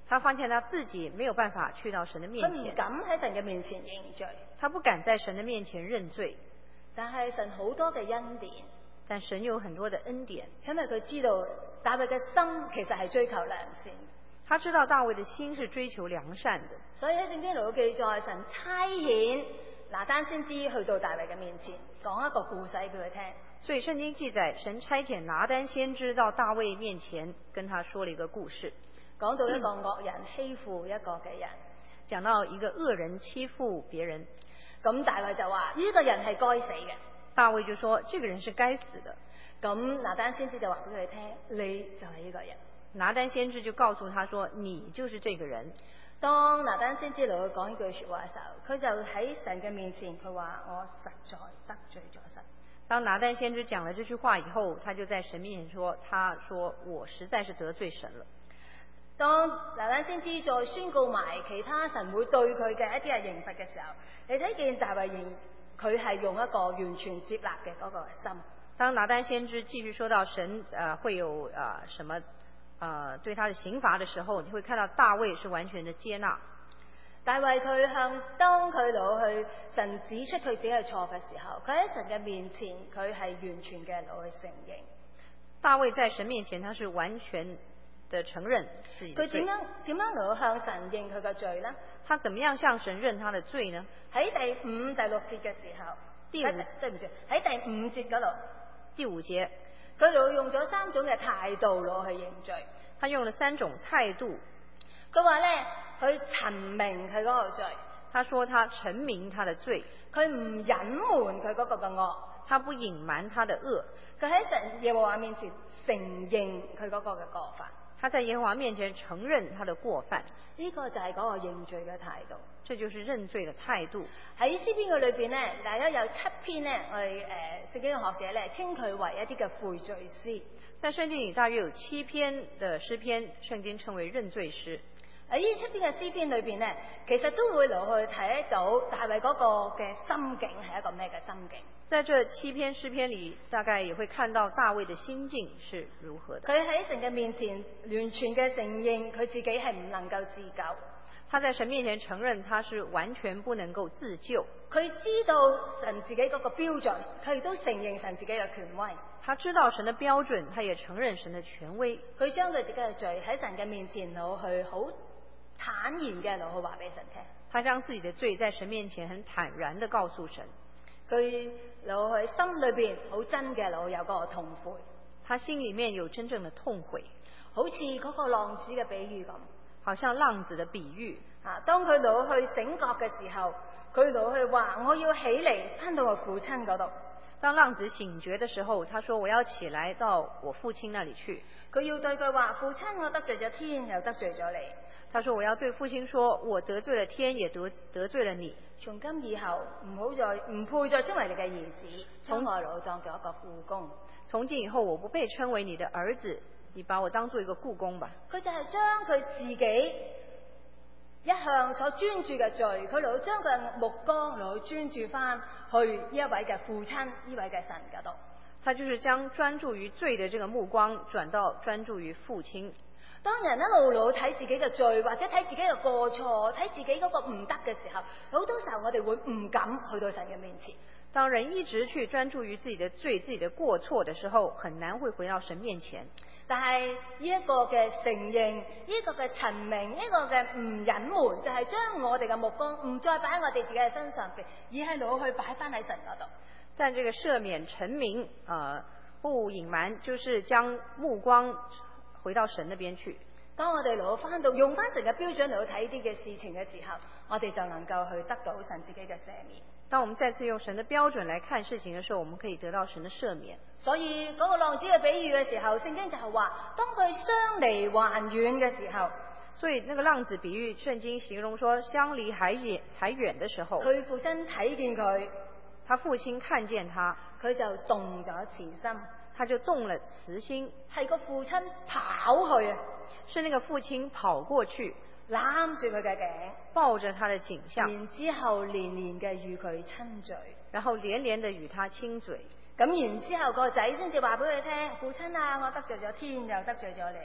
他發現他自己沒有辦法去到神的面前， 佢唔敢喺神嘅面前認罪。 他不敢在神的面前認罪。 但係神好多嘅恩典， 但神有很多的恩典， 因為佢知道大衛嘅心其實係追求良善。 他知道大衛的心是追求良善的， 所以喺聖經裏記載，神差遣拿單先知去到大衛嘅面前，講一個故事俾佢聽。 所以聖經記載，神差遣拿單先知到大衛面前，跟他說了一個故事， 講到一個惡人欺負一個嘅人， 講到一個惡人欺負別人。 咁大衛就話呢個人係該死嘅。 大衛就說這個人是該死的。 咁拿單先知就話俾佢聽，你就係呢個人。 拿單先知就告訴他說，你就是這個人。 當拿單先知嚟去講呢句說話嘅時候，佢就喺神嘅面前，佢話我實在得罪咗神。 當拿單先知講了這句話以後，他就在神面前說，他說我實在是得罪神了。 當拿單先知再宣告埋其他神會對佢嘅一啲嘅刑罰嘅時候，你睇見大衛仍佢係用一個完全接納嘅嗰個心。 當拿單先知繼續說到神呃會有呃什麼呃對他的刑罰的時候，你會看到大衛是完全的接納。 大衛佢向當佢攞去神指出佢自己係錯嘅時候，佢喺神嘅面前佢係完全嘅攞去承認。 大衛在神面前他是完全的承認自己的罪。 佢點樣點樣攞向神認佢嘅罪呢？ 他怎麼樣向神認他的罪呢？ 喺第五、第六節嘅時候， 第五對唔住，喺第五節嗰度， 第五節佢就用咗三種嘅態度攞去認罪。 他用了三種態度。 佢話咧，佢陳明佢嗰個罪。 他說他陳明他的罪， 佢唔隱瞞佢嗰個嘅惡， 他不隱瞞他的惡。 佢喺神耶和華面前承認佢嗰個嘅過犯。 他在耶和華面前承認他的過犯。 呢個就係嗰個認罪嘅態度。 這就是認罪的態度。 喺詩篇嘅裏邊咧，大家有七篇咧，我哋誒聖經嘅學者咧稱佢為一啲嘅悔罪詩。 在聖經裏大約有七篇的詩篇，聖經稱為認罪詩。 喺呢七篇嘅詩篇裏邊咧，其實都會攞去睇到大衛嗰個嘅心境係一個咩嘅心境。 在這七篇詩篇裏，大概也會看到大衛的心境是如何的。 佢喺神嘅面前完全嘅承認佢自己係唔能夠自救。 他在神面前承認他是完全不能夠自救。 佢知道神自己嗰個標準，佢亦都承認神自己嘅權威。 他知道神的標準，他也承認神的權威。 佢將佢自己嘅罪喺神嘅面前攞去好坦然嘅攞去話俾神聽。 他將自己的罪在神面前很坦然地告訴神。 佢攞去心裏邊好真嘅攞有嗰個痛悔。 他心裏面有真正的痛悔， 好似嗰個浪子嘅比喻咁。 好像浪子的比喻啊！當佢攞去醒覺嘅時候，佢攞去話我要起嚟翻到我父親嗰度。 當浪子醒覺的時候，他說我要起來到我父親那裏去。 佢要對佢話：父親，我得罪咗天，又得罪咗你。 他說我要對父親說，我得罪了天，也得得罪了你。 從今以後唔好再唔配再稱為你嘅兒子，將我老當做一個僱工。 從今以後我不被稱為你的兒子，你把我當做一個僱工吧。 佢就係將佢自己一向所專注嘅罪，佢嚟將佢嘅目光嚟去專注翻去呢一位嘅父親，呢位嘅神嗰度。 他就是將專注於罪的這個目光轉到專注於父親。 當人一路路睇自己嘅罪，或者睇自己嘅過錯，睇自己嗰個唔得嘅時候，好多時候我哋會唔敢去到神嘅面前。 當人一直去專注於自己的罪、自己的過錯的時候，很難會回到神面前。 但係呢一個嘅承認，呢、這個嘅陳明，呢、這個嘅唔隱瞞，就係、是、將我哋嘅目光唔再擺喺我哋自己嘅身上邊，而係攞去擺翻喺神嗰度。 但這個赦免陳明啊、呃，不隱瞞，就是將目光回到神那邊去。 當我哋攞翻到用翻神嘅標準嚟去睇啲嘅事情嘅時候，我哋就能夠去得到神自己嘅赦免。 當我們再次用神的標準來看事情的時候，我們可以得到神的赦免。 所以嗰個浪子嘅比喻嘅時候，聖經就係話，當佢相離還遠嘅時候， 所以那個浪子比喻，聖經形容說相離還遠還遠的時候， 佢父親睇見佢， 他父親看見他， 佢就動咗慈心， 他就動了慈心， 係個父親跑去啊， 是那個父親跑過去攬住佢嘅頸， 抱着他的頸項， 然之後連連嘅與佢親嘴， 然後連連的與他親嘴。 咁然之後個仔先至話俾佢聽：父親啊，我得罪咗天，又得罪咗你。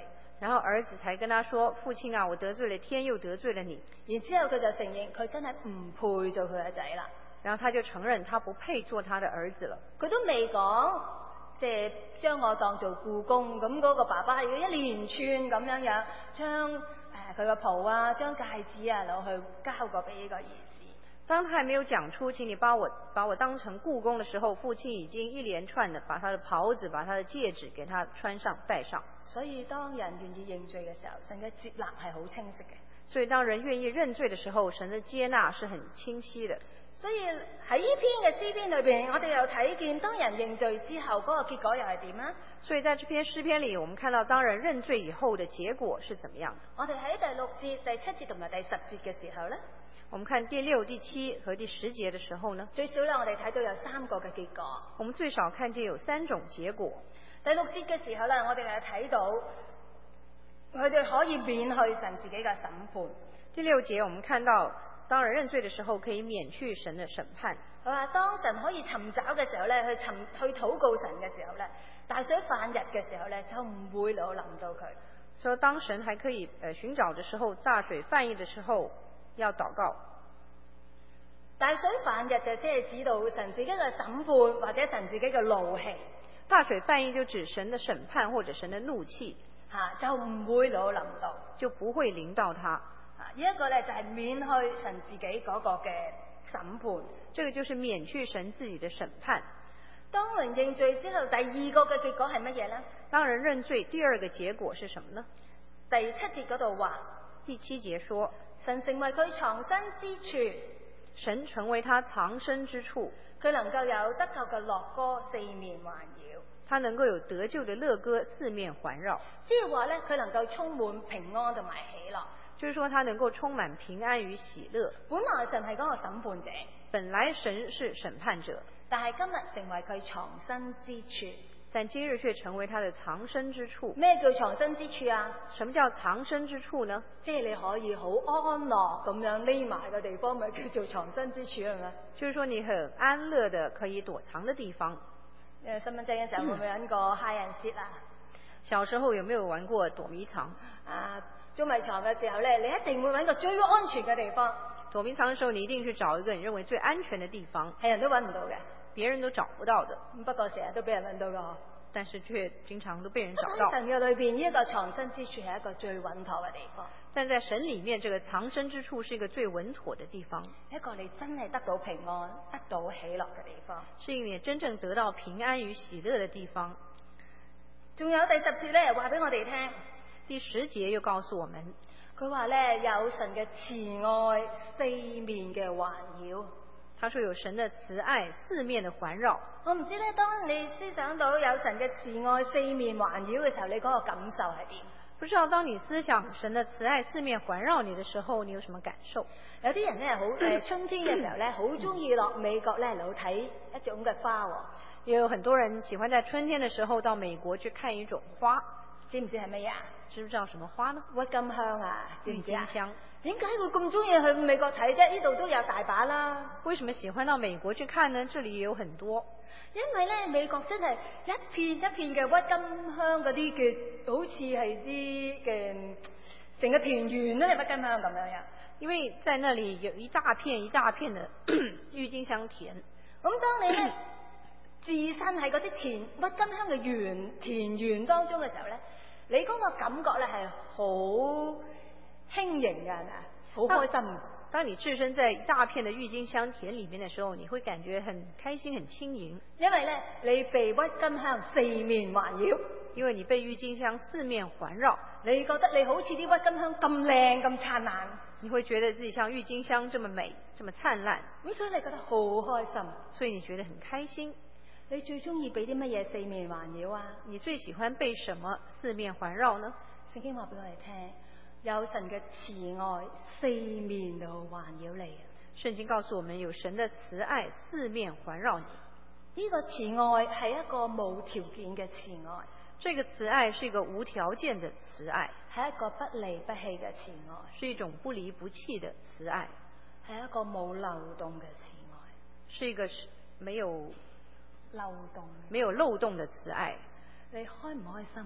然後兒子才跟他說：父親啊，我得罪了天，又得罪了你。 然之後佢就承認佢真係唔配做佢嘅仔啦。 然後他就承認他不配做他的兒子了。 佢都未講，即係將我當做僱工，咁嗰個爸爸要一連串咁樣樣將誒佢個袍啊，將戒指啊攞去交過俾呢個兒子。 當他還沒有講出請你把我把我當成僱工的時候，父親已經一連串的把他的袍子、把他的戒指給他穿上戴上。 所以當人願意認罪嘅時候，神嘅接納係好清晰嘅。 所以當人願意認罪的時候，神的接納是很清晰的。 所以喺呢篇嘅詩篇裏邊，我哋又睇見當人認罪之後，嗰、那個結果又係點啊？ 所以在這篇詩篇裏，我們看到當人認罪以後的結果是怎麼樣的？ 我哋喺第六節、第七節同埋第十節嘅時候呢， 我們看第六、第七和第十節的時候呢， 最少咧，我哋睇到有三個嘅結果。 我們最少看見有三種結果。 第六節嘅時候咧，我哋係睇到佢哋可以免去神自己嘅審判。 第六節我們看到當人認罪的時候可以免去神的審判。 佢話當神可以尋找嘅時候咧，去尋去禱告神嘅時候咧，大水泛日嘅時候咧，就唔會老臨到佢。 所以當神還可以呃尋找的時候，大水泛溢的時候要禱告。 大水泛日就即係指到神自己嘅審判或者神自己嘅怒氣。 大水泛溢就指神的審判或者神的怒氣， 吓、啊、就唔會老臨到， 就不會臨到他。 啊，呢一個咧就係免去神自己嗰個嘅審判。 這個就是免去神自己的審判。 當人認罪之後，第二個嘅結果係乜嘢呢？ 當人認罪，第二個結果是什麼呢？ 第七節嗰度話， 第七節說， 神成為佢藏身之處， 神成為他藏身之處， 佢能夠有得救嘅樂歌四面環繞， 他能夠有得救的樂歌四面環繞， 即係話咧，佢能夠充滿平安同埋喜樂。 就是說，他能夠充滿平安與喜樂。 本來神係嗰個審判者， 本來神是審判者， 但係今日成為佢藏身之處， 但今日卻成為他的藏身之處。 咩叫藏身之處啊？ 什麼叫藏身之處呢？ 即係你可以好安樂咁樣匿埋嘅地方，咪叫做藏身之處係咪？ 就是說你很安樂的可以躲藏的地方。 誒，細蚊仔嘅時候會唔會玩過 hide and seek 啊？ 小時候有沒有玩過躲迷藏？ 啊，捉迷藏嘅時候咧，你一定會揾個最安全嘅地方。 躲迷藏嘅時候，你一定去找一個你認為最安全嘅地方， 係人都揾唔到嘅， 別人都找不到的。 不過成日都俾人揾到噶， 但是卻經常都被人找到。 神嘅裏邊呢一個藏身之處係一個最穩妥嘅地方。 但在神裏面，這個藏身之處是一個最穩妥的地方， 一個你真係得到平安、得到喜樂嘅地方， 是一個你真正得到平安與喜樂的地方。 仲有第十節咧，話俾我哋聽。 第十節又告訴我們， 佢話咧有神嘅慈愛四面嘅環繞。 他說有神的慈愛四面的環繞。 我唔知咧，當你思想到有神嘅慈愛四面環繞嘅時候，你嗰個感受係點？ 不知道當你思想神的慈愛四面環繞你的時候，你有什麼感受？ 有啲人咧好誒，春天嘅時候咧，好中意落美國咧嚟睇一種嘅花。 也有很多人喜歡在春天的時候到美國去看一種花， 知唔知係咩啊？ 知唔知道什麼花呢？ 鬱金香啊，知唔知啊？ 鬱金香。 點解會咁中意去美國睇啫？呢度都有大把啦。 為什麼喜歡到美國去看呢？這裏也有很多。 因為咧，美國真係一片一片嘅鬱金香嗰啲嘅，好似係啲嘅成個田園都係鬱金香咁樣樣。 因為在那裏有一大片一大片的鬱金香田。 咁當你咧置身喺嗰啲田鬱金香嘅園田園當中嘅時候咧，你嗰個感覺咧係好輕盈嘅，係咪啊？好開心。 當你置身在一大片的鬱金香田裏面的時候，你會感覺很開心、很輕盈。 因為咧，你被鬱金香四面環繞， 因為你被鬱金香四面環繞， 你覺得你好似啲鬱金香咁靚、咁燦爛， 你會覺得自己像鬱金香這麼美、這麼燦爛。 咁所以你覺得好開心， 所以你覺得很開心。 你最中意俾啲乜嘢四面環繞啊？ 你最喜歡被什麼四面環繞呢？ 聖經話俾我哋聽。有神嘅慈愛四面都環繞你。 聖經告訴我們，有神的慈愛四面環繞你。 呢個慈愛係一個無條件嘅慈愛。 這個慈愛是一個無條件的慈愛， 係一個不離不棄嘅慈愛， 是一種不離不棄的慈愛， 係一個冇漏洞嘅慈愛， 是一個沒有漏洞、 沒有漏洞的慈愛。 你開唔開心啊？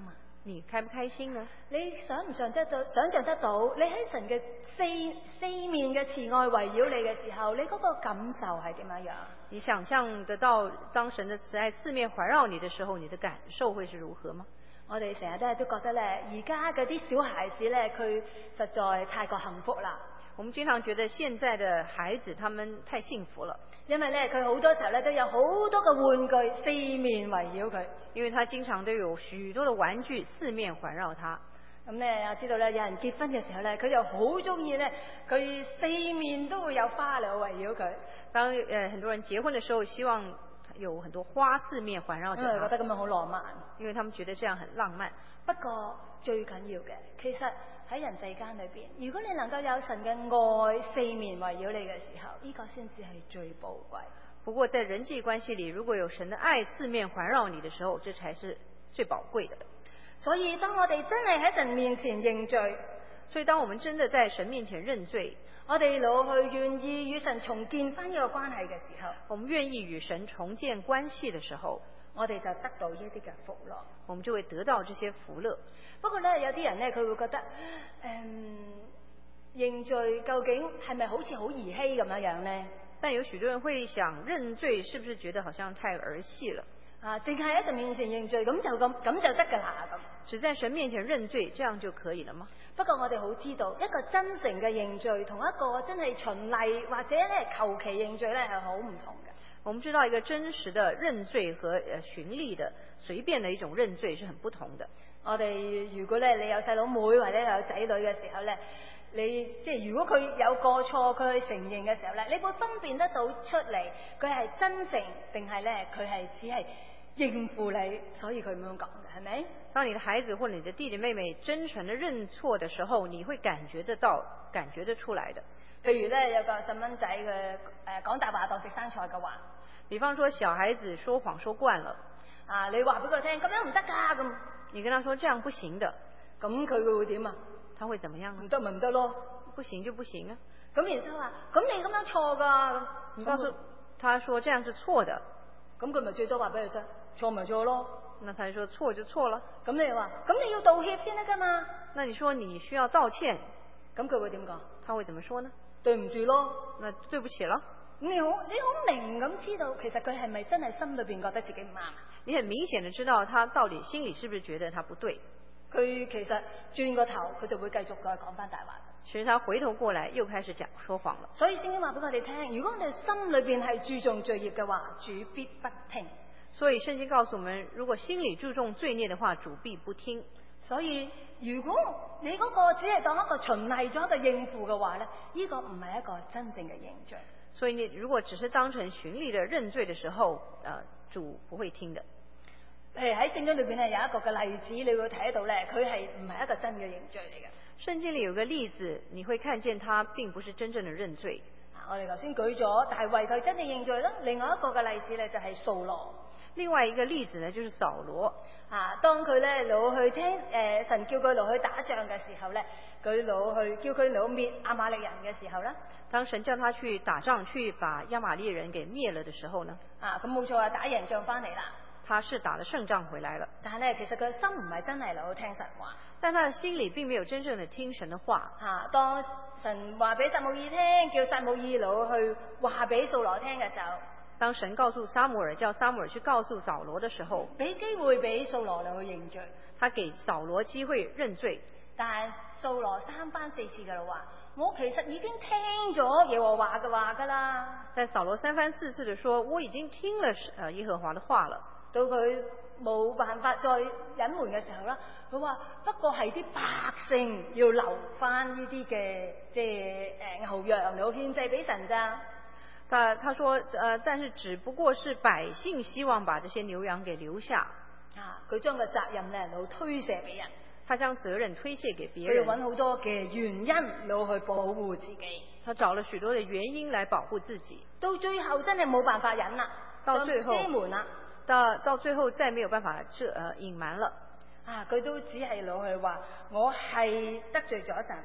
你開不開心呢？ 你想唔想得到？想象得到你喺神嘅四四面嘅慈愛圍繞你嘅時候，你嗰個感受係點樣樣？ 你想象得到當神的慈愛四面環繞你的時候，你的感受會是如何嗎？ 我哋成日都係都覺得咧，而家嗰啲小孩子咧，佢實在太過幸福啦。 我們經常覺得現在的孩子他們太幸福了， 因為咧佢好多時候咧都有好多嘅玩具四面圍繞佢， 因為他經常都有許多的玩具四面環繞他。 咁咧又知道咧，有人結婚嘅時候咧，佢又好中意咧，佢四面都會有花嚟圍繞佢。 當誒、呃、很多人結婚嘅時候，希望有很多花四面環繞着他， 因為覺得咁樣好浪漫， 因為他們覺得這樣很浪漫。 不過最緊要嘅，其實喺人世間裏邊，如果你能夠有神嘅愛四面圍繞你嘅時候，呢、這個先至係最寶貴。 不過在人際關係裏，如果有神的愛四面環繞你的時候，這才是最寶貴的。 所以當我哋真係喺神面前認罪， 所以當我們真的在神面前認罪， 我哋老去願意與神重建翻呢個關係嘅時候， 我們願意與神重建關係的時候， 我哋就得到呢啲嘅福樂， 我們就會得到這些福樂。 不過咧，有啲人咧，佢會覺得，誒、嗯，認罪究竟係咪好似好兒戲咁樣樣咧？ 但有許多人會想，認罪是不是覺得好像太兒戲了？ 啊，淨係喺神面前認罪，咁就咁咁就得噶啦咁。 只在神面前認罪，這樣就可以了嗎？ 不過我哋好知道，一個真誠嘅認罪，同一個真係循例或者咧求其認罪咧，係好唔同嘅。 我們知道一個真實的認罪和誒循例的隨便的一種認罪是很不同的。 我哋如果咧你有細佬妹或者有仔女嘅時候咧，你即係如果佢有過錯，佢去承認嘅時候咧，你會分辨得到出嚟，佢係真誠定係咧佢係只係應付你，所以佢咁樣講嘅，係咪？ 當你的孩子或者你的弟弟妹妹真誠的認錯的時候，你會感覺得到、感覺得出來的。 譬如咧有個細蚊仔嘅誒講大話當食生菜嘅話， 比方說小孩子說謊說慣了， 啊你話俾佢聽咁樣唔得㗎咁， 你跟他說這樣不行的， 咁佢會點啊？ 他會怎麼樣？ 唔得咪唔得咯， 不行就不行啊。 咁然之後話，咁你咁樣錯㗎， 你告訴他說這樣是錯的， 咁佢咪最多話俾佢聽，錯咪錯咯。 那他就說錯就錯了。 咁你話，咁你要道歉先得㗎嘛？ 那你說你需要道歉， 咁佢會點講？ 他會怎麼說呢？ 對唔住咯。 那對不起了。 你好，你好明咁知道，其實佢係咪真係心裏邊覺得自己唔啱？ 你很明顯的知道他到底心裏是不是覺得他不對？ 佢其實轉個頭，佢就會繼續再講翻大話。 其實他回頭過來又開始講說謊了。 所以聖經話俾我哋聽，如果我哋心裏邊係注重罪孽嘅話，主必不聽。 所以聖經告訴我們，如果心裏注重罪孽的話，主必不聽。 所以如果你嗰個只係當一個循例咗一個應付嘅話咧，呢、這個唔係一個真正嘅認罪。 所以你如果只是當成循例的認罪的時候，呃，主不會聽的。 譬如喺聖經裏邊咧有一個嘅例子，你會睇到咧，佢係唔係一個真嘅認罪嚟嘅。 聖經裏有個例子，你會看見他並不是真正的認罪。 啊，我哋頭先舉咗大衛佢真正認罪啦。另外一個嘅例子咧就係掃羅。 另外一個例子呢，就是掃羅。 啊，當佢咧攞去聽誒、呃、神叫佢攞去打仗嘅時候咧，佢攞去叫佢攞滅亞瑪力人嘅時候咧， 當神叫他去打仗，去把亞瑪力人給滅了的時候呢， 啊，咁冇錯啊，打贏仗翻嚟啦。 他是打了勝仗回來了， 但係咧，其實佢心唔係真係攞去聽神話， 但他的心裏並沒有真正的聽神的話。 啊，當神話俾撒母耳聽，叫撒母耳攞去話俾掃羅聽嘅時候， 當神告訴撒母耳，叫撒母耳去告訴掃羅的時候， 俾機會俾掃羅嚟去認罪， 他給掃羅機會認罪。 但係掃羅三番四次嘅話，我其實已經聽咗耶和華嘅話噶啦。 但掃羅三番四次的說，我已經聽了呃耶和華的話了。 到佢冇辦法再隱瞞嘅時候啦，佢話不過係啲百姓要留翻呢啲嘅即係誒牛羊嚟獻祭俾神咋。 他他說呃，但是只不過是百姓希望把這些牛羊給留下。 啊，佢將個責任咧攞推卸俾人， 他將責任推卸給別佢人。 要揾好多嘅原因攞去保護自己。 他找了許多的原因來保護自己。 到最後真係冇辦法忍啦， 到最後遮瞞啦。 到到最後再沒有辦法這呃隱瞞了， 啊，佢都只係攞去話我係得罪咗神，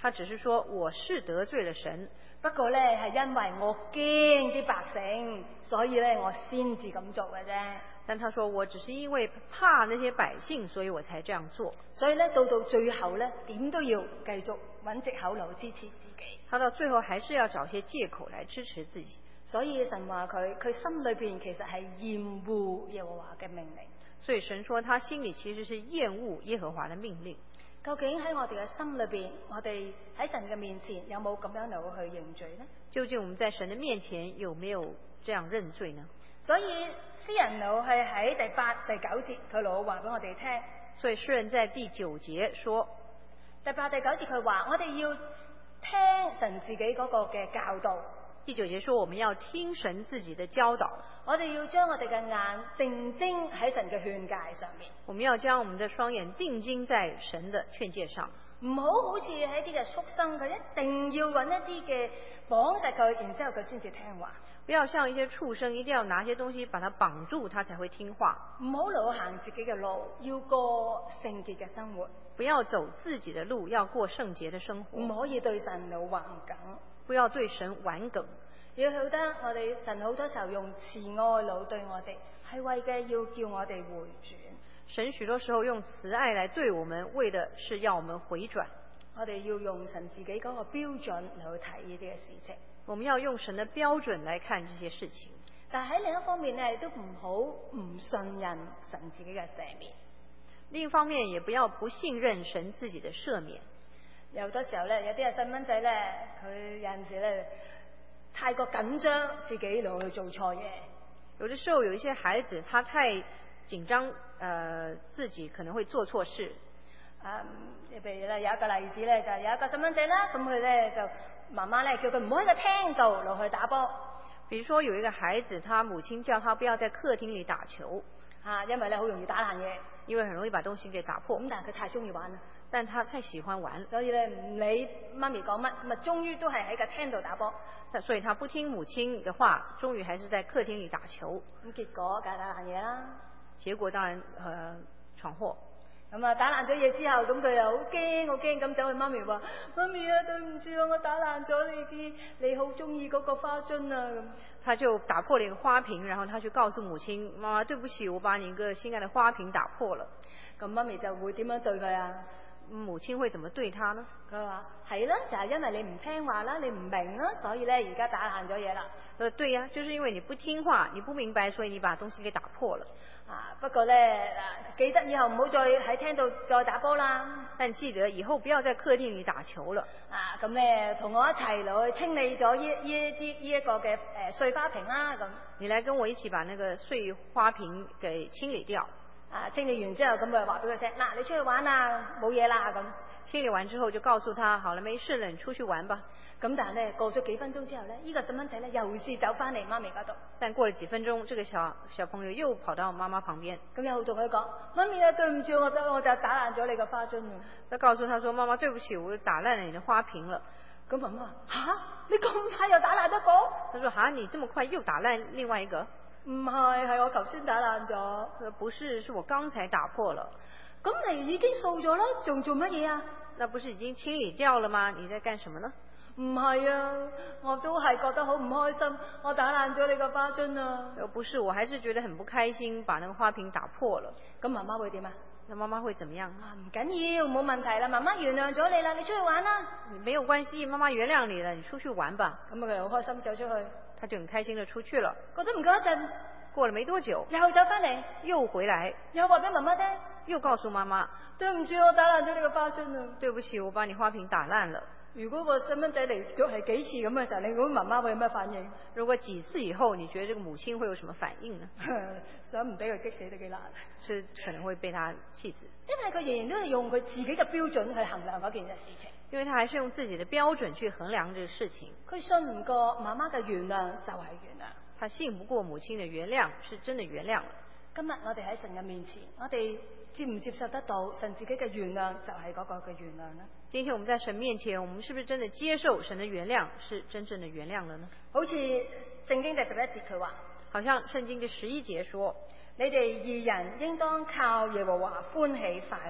他只是說我是得罪了神， 不過呢係因為我驚啲百姓，所以呢我先至咁做嘅啫。 但他說我只是因為怕那些百姓，所以我才這樣做。 所以呢到到最後呢，點都要繼續揾藉口嚟支持自己。 他到最後還是要找些借口來支持自己。 所以神話佢，佢心裏邊其實係厭惡耶和華嘅命令。 所以神說他心裏其實是厭惡耶和華的命令。 究竟喺我哋嘅心裏邊，我哋喺神嘅面前有冇咁樣嚟去認罪呢？ 究竟我們在神的面前有沒有這樣認罪呢？ 所以詩人老係喺第八、第九節，佢老話俾我哋聽。 所以詩人在第九節說， 第八、第九節佢話：我哋要聽神自己嗰個嘅教導。 第九節說我們要聽神自己的教導， 我哋要將我哋嘅眼定睛喺神嘅勸誡上面。 我們要將我們的雙眼定睛在神的勸誡上， 唔好好似喺啲嘅畜生，佢一定要揾一啲嘅綁實佢，然之後佢先至聽話。 不要像一些畜生，一定要拿些東西把它綁住，他才會聽話。 唔好老行自己嘅路，要過聖潔嘅生活。 不要走自己的路，要過聖潔的生活。 唔可以對神老橫梗， 不要對神頑梗。 要曉得我哋神好多時候用慈愛老對我哋，係為嘅要叫我哋回轉。 神許多時候用慈愛來對我們，為的是要我們回轉。 我哋要用神自己嗰個標準嚟去睇呢啲嘅事情。 我們要用神的標準來看這些事情。 但喺另一方面呢，都唔好唔信任神自己嘅赦免。 另一方面，也不要不信任神自己的赦免。 有好多時候呢，有啲嘅細蚊仔呢，佢有陣時呢，太過緊張自己嚟去做錯嘢。 有的時候有一些孩子，他太緊張，呃，自己可能會做錯事。 啊、嗯，譬如咧有一個例子咧，就有一個細蚊仔啦，咁佢咧就媽媽咧叫佢唔好喺個廳度落去打波。 比如說有一個孩子，他母親叫他不要在客廳裏打球， 啊，因為咧好容易打爛嘢， 因為很容易把東西給打破。 咁但係佢太中意玩啦， 但他太喜歡玩， 所以咧唔理媽咪講乜，咁啊終於都係喺個廳度打波。 所以他不聽母親的話，終於還是在客廳裏打球。 咁結果梗係打爛嘢啦。 結果當然呃闖禍。 咁啊打爛咗嘢之後，咁佢又好驚好驚咁走去媽咪話：媽咪啊，對唔住啊，我打爛咗你啲你好中意嗰個花樽啊咁。 他就打破了一個花瓶，然後他就告訴母親：媽媽，對不起，我把你一個心愛的花瓶打破了。 咁媽咪就會點樣對佢啊？ 母親會怎麼對他呢？ 佢話係啦，就係因為你唔聽話啦，你唔明啦，所以咧而家打爛咗嘢啦。 呃，對呀、啊，就是因為你不聽話，你不明白，所以你把東西給打破了。 啊，不過咧嗱，記得以後唔好再喺廳度再打波啦。 但記得以後不要在客廳裏打球了。 啊，咁咧同我一齊落去清理咗呢呢啲呢一個嘅誒碎花瓶啦咁。 你來跟我一起把那個碎花瓶給清理掉。 啊，清理完之後咁咪話俾佢聽，嗱、啊、你出去玩啊，冇嘢啦咁。 清理完之後就告訴他，好了，沒事了，你出去玩吧。 咁但係咧過咗幾分鐘之後咧，呢、這個細蚊仔咧又是走翻嚟媽咪嗰度。 但過了幾分鐘，這個小小朋友又跑到媽媽旁邊， 咁又同佢講：媽咪啊，對唔住，我就我就打爛咗你個花樽啊！ 他告訴他說：媽媽，對不起，我打爛了你的花瓶了。 咁媽媽話：吓，你咁快又打爛得個？ 他說：吓，你這麼快又打爛另外一個？ 唔係，係我頭先打爛咗。 佢話：不是，是我剛才打破了。 咁你已經掃咗啦，仲做乜嘢啊？ 那不是已經清理掉了嗎？你在幹什麼呢？ 唔係啊，我都係覺得好唔開心，我打爛咗你個花樽啊。 呃，不是，我還是覺得很不開心，把那個花瓶打破了。 咁媽媽會點啊？ 那媽媽會怎麼樣？ 啊，唔緊要，冇問題啦，媽媽原諒咗你啦，你出去玩啦。 沒有關係，媽媽原諒你了，你出去玩吧。 咁啊，佢好開心走出去， 他就很開心地出去了。 過咗唔夠一陣， 過了沒多久， 又走翻嚟， 又回來， 又話俾媽媽聽， 又告訴媽媽： 對唔住，我打爛咗你個花樽啊！ 對不起，我把你花瓶打爛了。 如果個細蚊仔嚟咗係幾次咁嘅時候，你估媽媽會有咩反應？ 如果幾次以後，你覺得這個母親會有什麼反應呢？ 想唔俾佢激死都幾難。 是可能會被他氣死。 因為佢仍然都係用佢自己嘅標準去衡量嗰件事情。 因為他還是用自己的標準去衡量這個事情。 佢信唔過媽媽嘅原諒就係原諒。 他信不過母親的原諒，是真的原諒了。 今日我哋喺神嘅面前，我哋接唔接受得到神自己嘅原諒就係嗰個嘅原諒呢？ 今天我們在神面前，我們是不是真的接受神的原諒，是真正的原諒了呢？ 好似聖經第十一節佢話， 好像聖經的十一節說： 你哋義人應當靠耶和華歡喜快樂，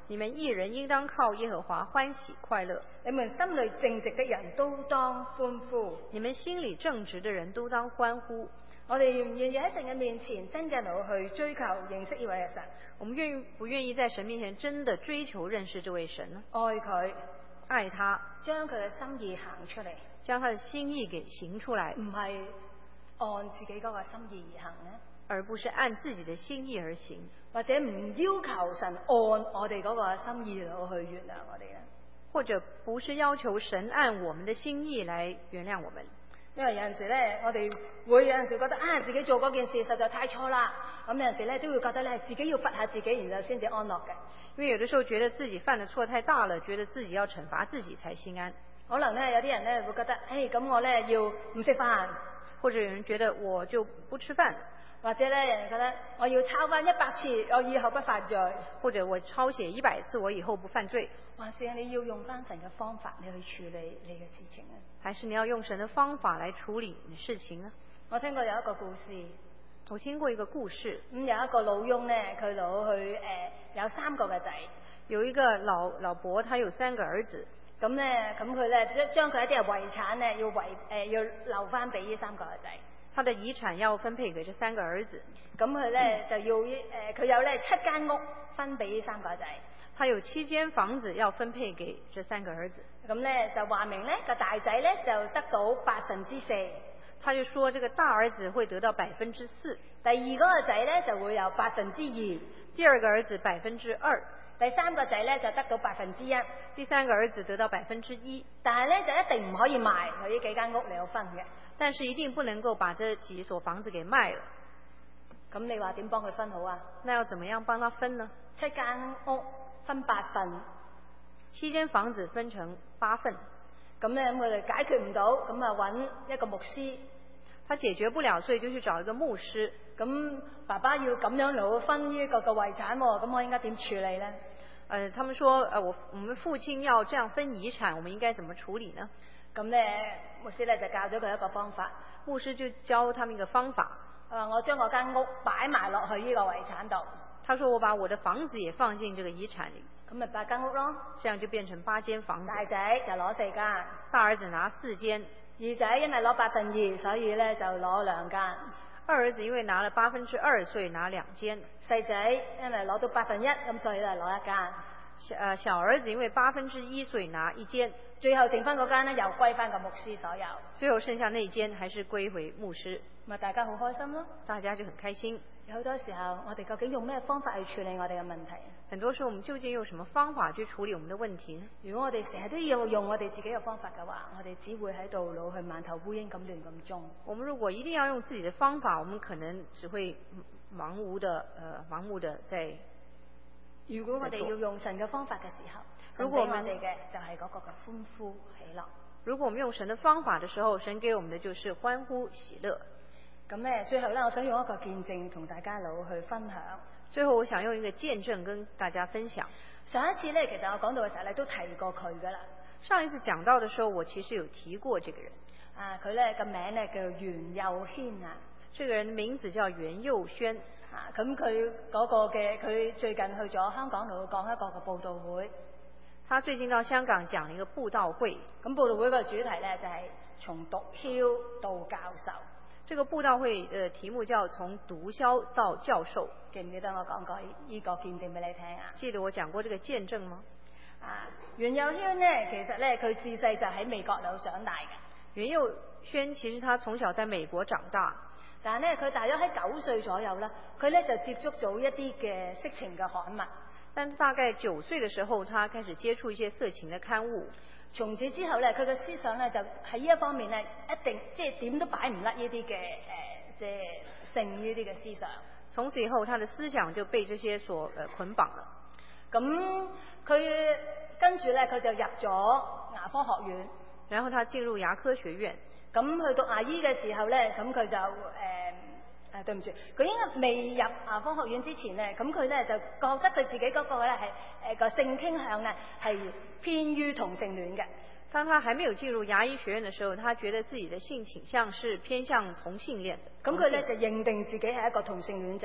你們義人應當靠耶和華歡喜快樂。 你們心裏正直的人都當歡呼。 你們心裏正直的人都當歡呼。 我哋願唔願意喺神嘅面前真正嚟去追求認識呢位嘅神？ 我們願不願意在神面前真的追求認識這位神呢？ 愛佢， 愛他， 將佢嘅心意行出嚟， 將他的心意給行出來， 唔係按自己嗰個心意而行呢？ 而不是按自己的心意而行， 或者唔要求神按我哋嗰個心意嚟去原諒我哋咧？ 或者不是要求神按我們的心意來原諒我們？ 因為有陣時咧，我哋會有陣時覺得啊，自己做嗰件事實在太錯啦。咁有陣時咧，都會覺得咧，自己要罰下自己，然後先至安樂嘅。 因為有的時候覺得自己犯的錯太大了，覺得自己要懲罰自己才心安。 可能咧，有啲人咧會覺得，誒，咁我咧要唔食飯， 或者有人覺得我就不吃飯， 或者咧，人覺得我要抄翻一百次，我以後不犯罪， 或者我抄寫一百次，我以後不犯罪。 還是你要用翻神嘅方法，你去處理你嘅事情啊？ 還是你要用神的方法來處理你的事情呢？ 我聽過有一個故事， 我聽過一個故事。 咁有一個老翁咧，佢老去誒、呃、有三個嘅仔， 有一個老老伯，他有三個兒子。 咁咧，咁佢咧將將佢一啲嘅遺產咧，要遺誒、呃、要留翻俾呢三個嘅仔。 他的遺產要分配給這三個兒子。 咁佢咧就要誒，佢、呃、有咧七間屋分俾呢三個仔。 他有七間房子要分配給這三個兒子。 咁咧就話明咧個大仔咧就得到百分之四。 他就說這個大兒子會得到百分之四。 第二嗰個仔咧就會有百分之二。 第二個兒子百分之二。 第三個仔咧就得到百分之一。 第三個兒子得到百分之一。 但係咧就一定唔可以賣佢呢幾間屋嚟有分嘅。 但是一定不能夠把這幾所房子給賣了。 咁你話點幫佢分好啊？ 那要怎麼樣幫他分呢？ 七間屋分八份， 七間房子分成八份。 咁咧咁佢哋解決唔到，咁啊揾一個牧師。 他解決不了，所以就去找一個牧師。 咁爸爸要咁樣嚟分呢個個遺產，咁我應該點處理咧？ 誒、呃，他們說誒、呃，我我們父親要這樣分遺產，我們應該怎麼處理呢？ 咁咧牧師咧就教咗佢一個方法。 牧師就教他們一個方法。 誒，我將我間屋擺埋落去呢個遺產度。 他說我把我的房子也放進這個遺產裏。 咁咪八間屋咯。 這樣就變成八間房子。 大仔就攞四間。 大兒子拿四間。 二仔因為攞八分二，所以咧就攞兩間。 二兒子因為拿了八分之二，所以拿兩間。 細仔因為攞到八分一，咁所以咧攞一間。 小誒小兒子因為八分之一，所以拿一間。 最後剩翻嗰間咧，又歸翻個牧師所有。 最後剩下那一間，還是歸回牧師。 咪大家好開心咯， 大家就很開心。 有好多時候，我哋究竟用咩方法去處理我哋嘅問題？ 很多時候，我們究竟用什麼方法去處理我們的問題呢？ 如果我哋成日都要用我哋自己嘅方法嘅話，我哋只會喺度老去饅頭烏蠅咁亂咁種。 我們如果一定要用自己的方法，我們可能只會盲無的，呃，盲目的在。 如果我哋要用神嘅方法嘅時候， 如果我們哋嘅就係嗰個嘅歡呼喜樂。 如果我們用神的方法的時候，神給我們的就是歡呼喜樂。 咁咧，最後咧，我想用一個見證同大家老去分享。 最後，我想用一個見證跟大家分享。 上一次咧，其實我講到嘅時候咧，都提過佢噶啦。 上一次講到嘅時候，我其實有提過這個人。 啊，佢咧個名咧叫袁佑軒啊。 這個人的名字叫袁佑軒。 啊，咁佢嗰個嘅，佢最近去咗香港度講一個嘅佈道會。 他最近到香港講了一個佈道會。 咁佈道會個主題咧就係、是、從毒梟到教授。 這個佈道會嘅題目叫從毒梟到教授。 記唔記得我講過呢個見證俾你聽啊？ 記得我講過這個見證嗎？ 啊，袁佑軒呢，其實咧佢自細就喺美國度長大嘅。 袁佑軒其實他從小在美國長大， 但係咧佢大約喺九歲左右啦，佢咧就接觸到一啲嘅色情嘅刊物。 但是大概九歲嘅時候，他開始接觸一些色情嘅刊物。 從此之後咧，佢嘅思想咧就喺呢一方面咧，一定即係點都擺唔甩呢啲嘅誒，即係性呢啲嘅思想。 從此以後，他的思想就被這些所誒捆綁了。 咁佢跟住咧，佢就入咗牙科學院。 然後他進入牙科學院。 咁去讀牙醫嘅時候咧，咁佢就誒誒、呃、對唔住，佢應該未入牙科學院之前咧，咁佢咧就覺得佢自己嗰個咧係誒個性傾向咧係偏於同性戀嘅。 當他還沒有進入牙醫學院的時候，他覺得自己的性傾向是偏向同性戀的。 咁佢咧就認定自己係一個同性戀者。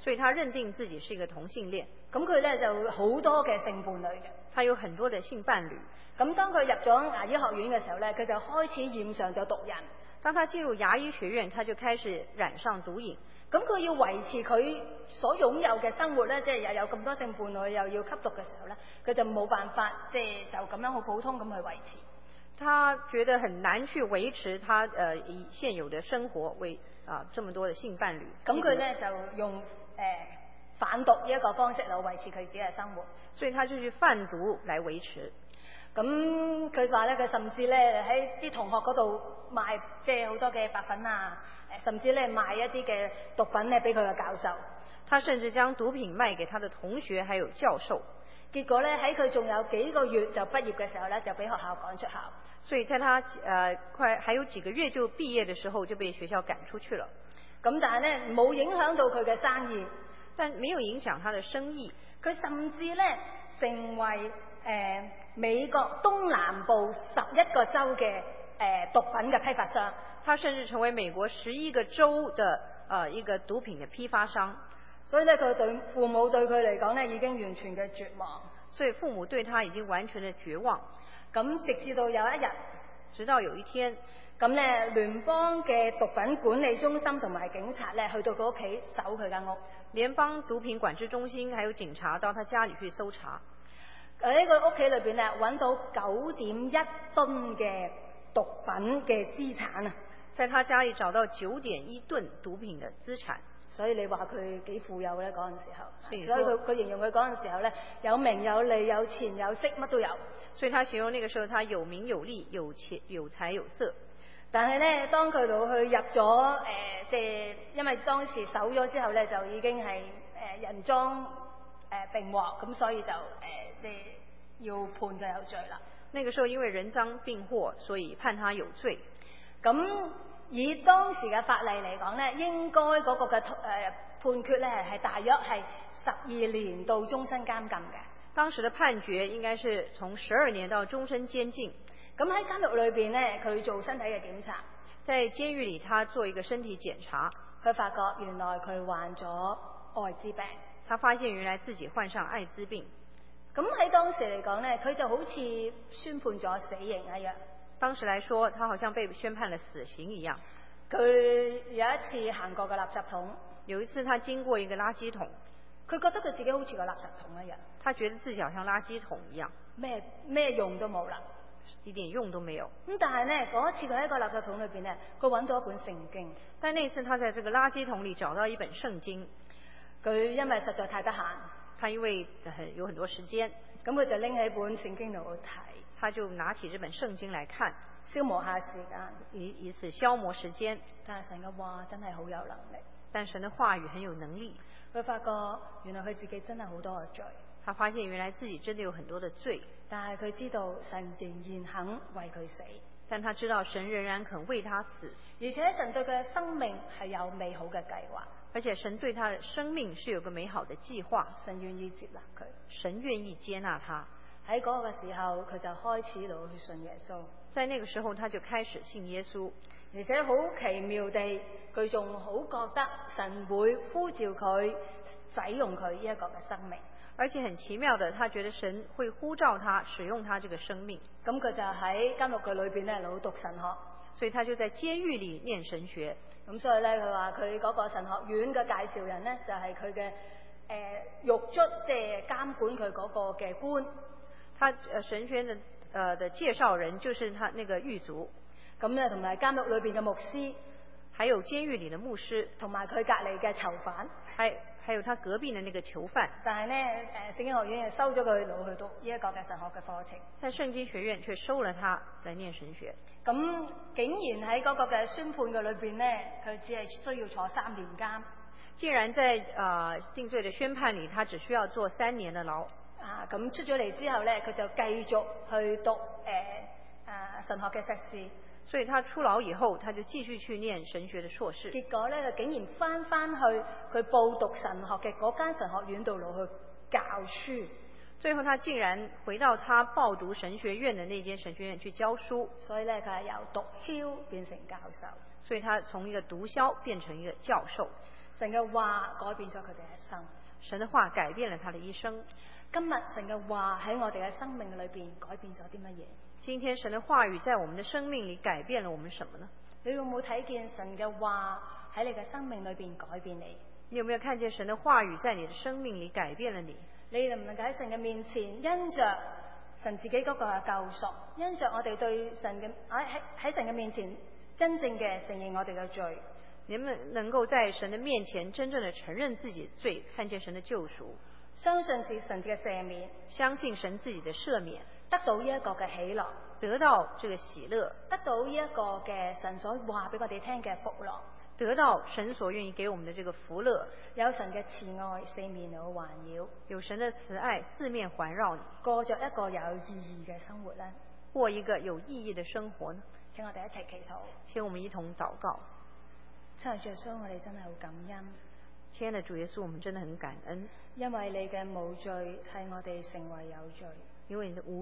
所以他認定自己是一個同性戀。 咁佢咧就好多嘅性伴侶嘅， 他有很多的性伴侶。 咁當佢入咗牙醫學院嘅時候咧，佢就開始染上咗毒癮。 當他進入牙醫學院，他就開始染上毒癮。 咁佢要維持佢所擁有嘅生活咧，即係又有咁多性伴侶，又要吸毒嘅時候咧，佢就冇辦法，即係就咁樣好普通咁去維持。 他覺得很難去維持他呃以現有的生活為啊、呃、這麼多的性伴侶。 咁佢咧就用誒、呃、販毒呢一個方式嚟維持佢自己嘅生活。 所以他就去販毒來維持。 咁佢話咧，佢甚至咧喺啲同學嗰度賣，即係好多嘅白粉啊，誒，甚至咧賣一啲嘅毒品咧俾佢嘅教授。 他甚至將毒品賣給他的同學還有教授。 結果咧喺佢仲有幾個月就畢業嘅時候咧，就俾學校趕出校。 所以在他呃快還有幾個月就畢業的時候，就被學校趕出去了。 咁但係咧冇影響到佢嘅生意， 但沒有影響他的生意。 佢甚至咧成為誒、呃、美國東南部十一個州嘅誒、呃、毒品嘅批發商。 他甚至成為美國十一個州的呃一個毒品嘅批發商。 所以咧佢對父母對佢嚟講咧已經完全嘅絕望。 所以父母對他已經完全的絕望。 咁直至到有一日， 直到有一天， 咁咧聯邦嘅毒品管理中心同埋警察咧去到佢屋企搜佢間屋。 聯邦毒品管制中心還有警察到他家裏去搜查。 喺佢屋企裏邊咧揾到九點一噸嘅毒品嘅資產啊！ 在他家裏找到九點一噸毒品嘅資產。 所以你話佢幾富有咧嗰陣時候？ 所以佢佢形容佢嗰陣時候咧有名有利有錢有色乜都有。 所以他形容那個時候他有名有利有錢有財有色。 但係咧當佢到去入咗誒即係因為當時搜咗之後咧就已經係誒、呃、人贓誒並獲，咁所以就誒即係要判佢有罪啦。 那個時候因為人贓並獲，所以判他有罪。 咁以當時嘅法例嚟講咧，應該嗰個嘅誒、呃、判決咧係大約係十二年到終身監禁嘅。 當時的判決應該是從十二年到終身監禁。 咁喺監獄裏邊咧，佢做身體嘅檢查， 在監獄裏他做一個身體檢查， 佢發覺原來佢患咗艾滋病。 他發現原來自己患上艾滋病。 咁喺當時嚟講咧，佢就好似宣判咗死刑一樣。當時來說，他好像被宣判了死刑一樣。 佢有一次行過個垃圾桶， 有一次他經過一個垃圾桶， 佢覺得佢自己好似個垃圾桶一樣。 他覺得自己好像垃圾桶一樣， 咩咩用都冇啦， 一點用都沒有。 咁但係咧，嗰一次佢喺個垃圾桶裏邊咧，佢揾到一本聖經。 但那次他在這個垃圾桶裏找到一本聖經， 佢因為實在太得閒， 他因為很有很多時間， 咁佢就拎起本聖經度去睇， 他就拿起這本聖經來看， 消磨下時間， 以以此消磨時間。 但係神嘅話真係好有能力， 但神的話語很有能力。 佢發覺原來佢自己真係好多嘅罪， 他發現原來自己真的有很多的罪， 但係佢知道神仍然肯為佢死， 但他知道神仍然肯為他死， 而且神對佢嘅生命係有美好嘅計劃， 而且神對他的生命是有個美好的計劃， 神願意接納佢， 神願意接納他。 喺嗰個時候佢就開始到去信耶穌， 在那個時候他就開始信耶穌， 而且好奇妙地佢仲好覺得神會呼召佢使用佢呢一個嘅生命， 而且很奇妙的，他覺得神會呼召他使用他這個生命。 咁佢就喺監獄嘅裏邊咧老讀神學， 所以他就在監獄裏念神學。 咁所以咧佢話佢嗰個神學院嘅介紹人咧就係佢嘅誒獄卒，即係監管佢嗰個嘅官。 他誒神學的誒、呃、的介紹人就是他那個獄卒， 咁咧同埋監獄裏邊嘅牧師， 還有監獄裏的牧師， 同埋佢隔籬嘅囚犯， 還還有他隔壁的那個囚犯。 但係咧誒聖經學院係收咗佢攞去讀呢一個嘅神學嘅課程， 但聖經學院卻收了他來念神學。 咁竟然喺嗰個嘅宣判嘅裏邊咧，佢只係需要坐三年監。 竟然在啊、呃、定罪的宣判裏，他只需要坐三年的牢。 啊，咁出咗嚟之後咧，佢就繼續去讀誒啊神學嘅碩士。 所以他出牢以後，他就繼續去念神學的碩士。 結果咧，佢竟然翻翻去佢報讀神學嘅嗰間神學院度攞去教書。 最後他竟然回到他報讀神學院的那間神學院去教書。 所以咧，佢係由毒梟變成教授。 所以他從一個毒梟變成一個教授。 神嘅話改變咗佢哋一生。 神的話改變了他的一生。 今日神嘅話喺我哋嘅生命裏邊改變咗啲乜嘢？ 今天神的話語在我們的生命裏改變了我們什麼呢？ 你有冇睇見神嘅話喺你嘅生命裏邊改變你？ 你有沒有看見神的話語在你的生命裏改變了你？ 你能唔能夠喺神嘅面前，因着神自己嗰個嘅救贖，因着我哋對神嘅喺喺喺神嘅面前真正嘅承認我哋嘅罪？ 你們能夠在神的面前真正的承認自己的罪，看見神的救贖， 相信是神嘅赦免， 相信神自己的赦免， 得到呢一個嘅喜樂， 得到這個喜樂， 得到呢一個嘅神所話俾我哋聽嘅福樂， 得到神所願意給我們的這個福樂， 有神嘅慈愛四面嚟環繞， 有神的慈愛四面環繞你， 過着一個有意義嘅生活咧， 過一個有意義的生活呢？ 請我哋一齊祈禱， 請我們一同禱告。 親愛主耶穌，我哋真係好感恩。 親愛的主耶穌，我們真的很感恩， 因為你嘅無罪係我哋成為有罪， 因為你的無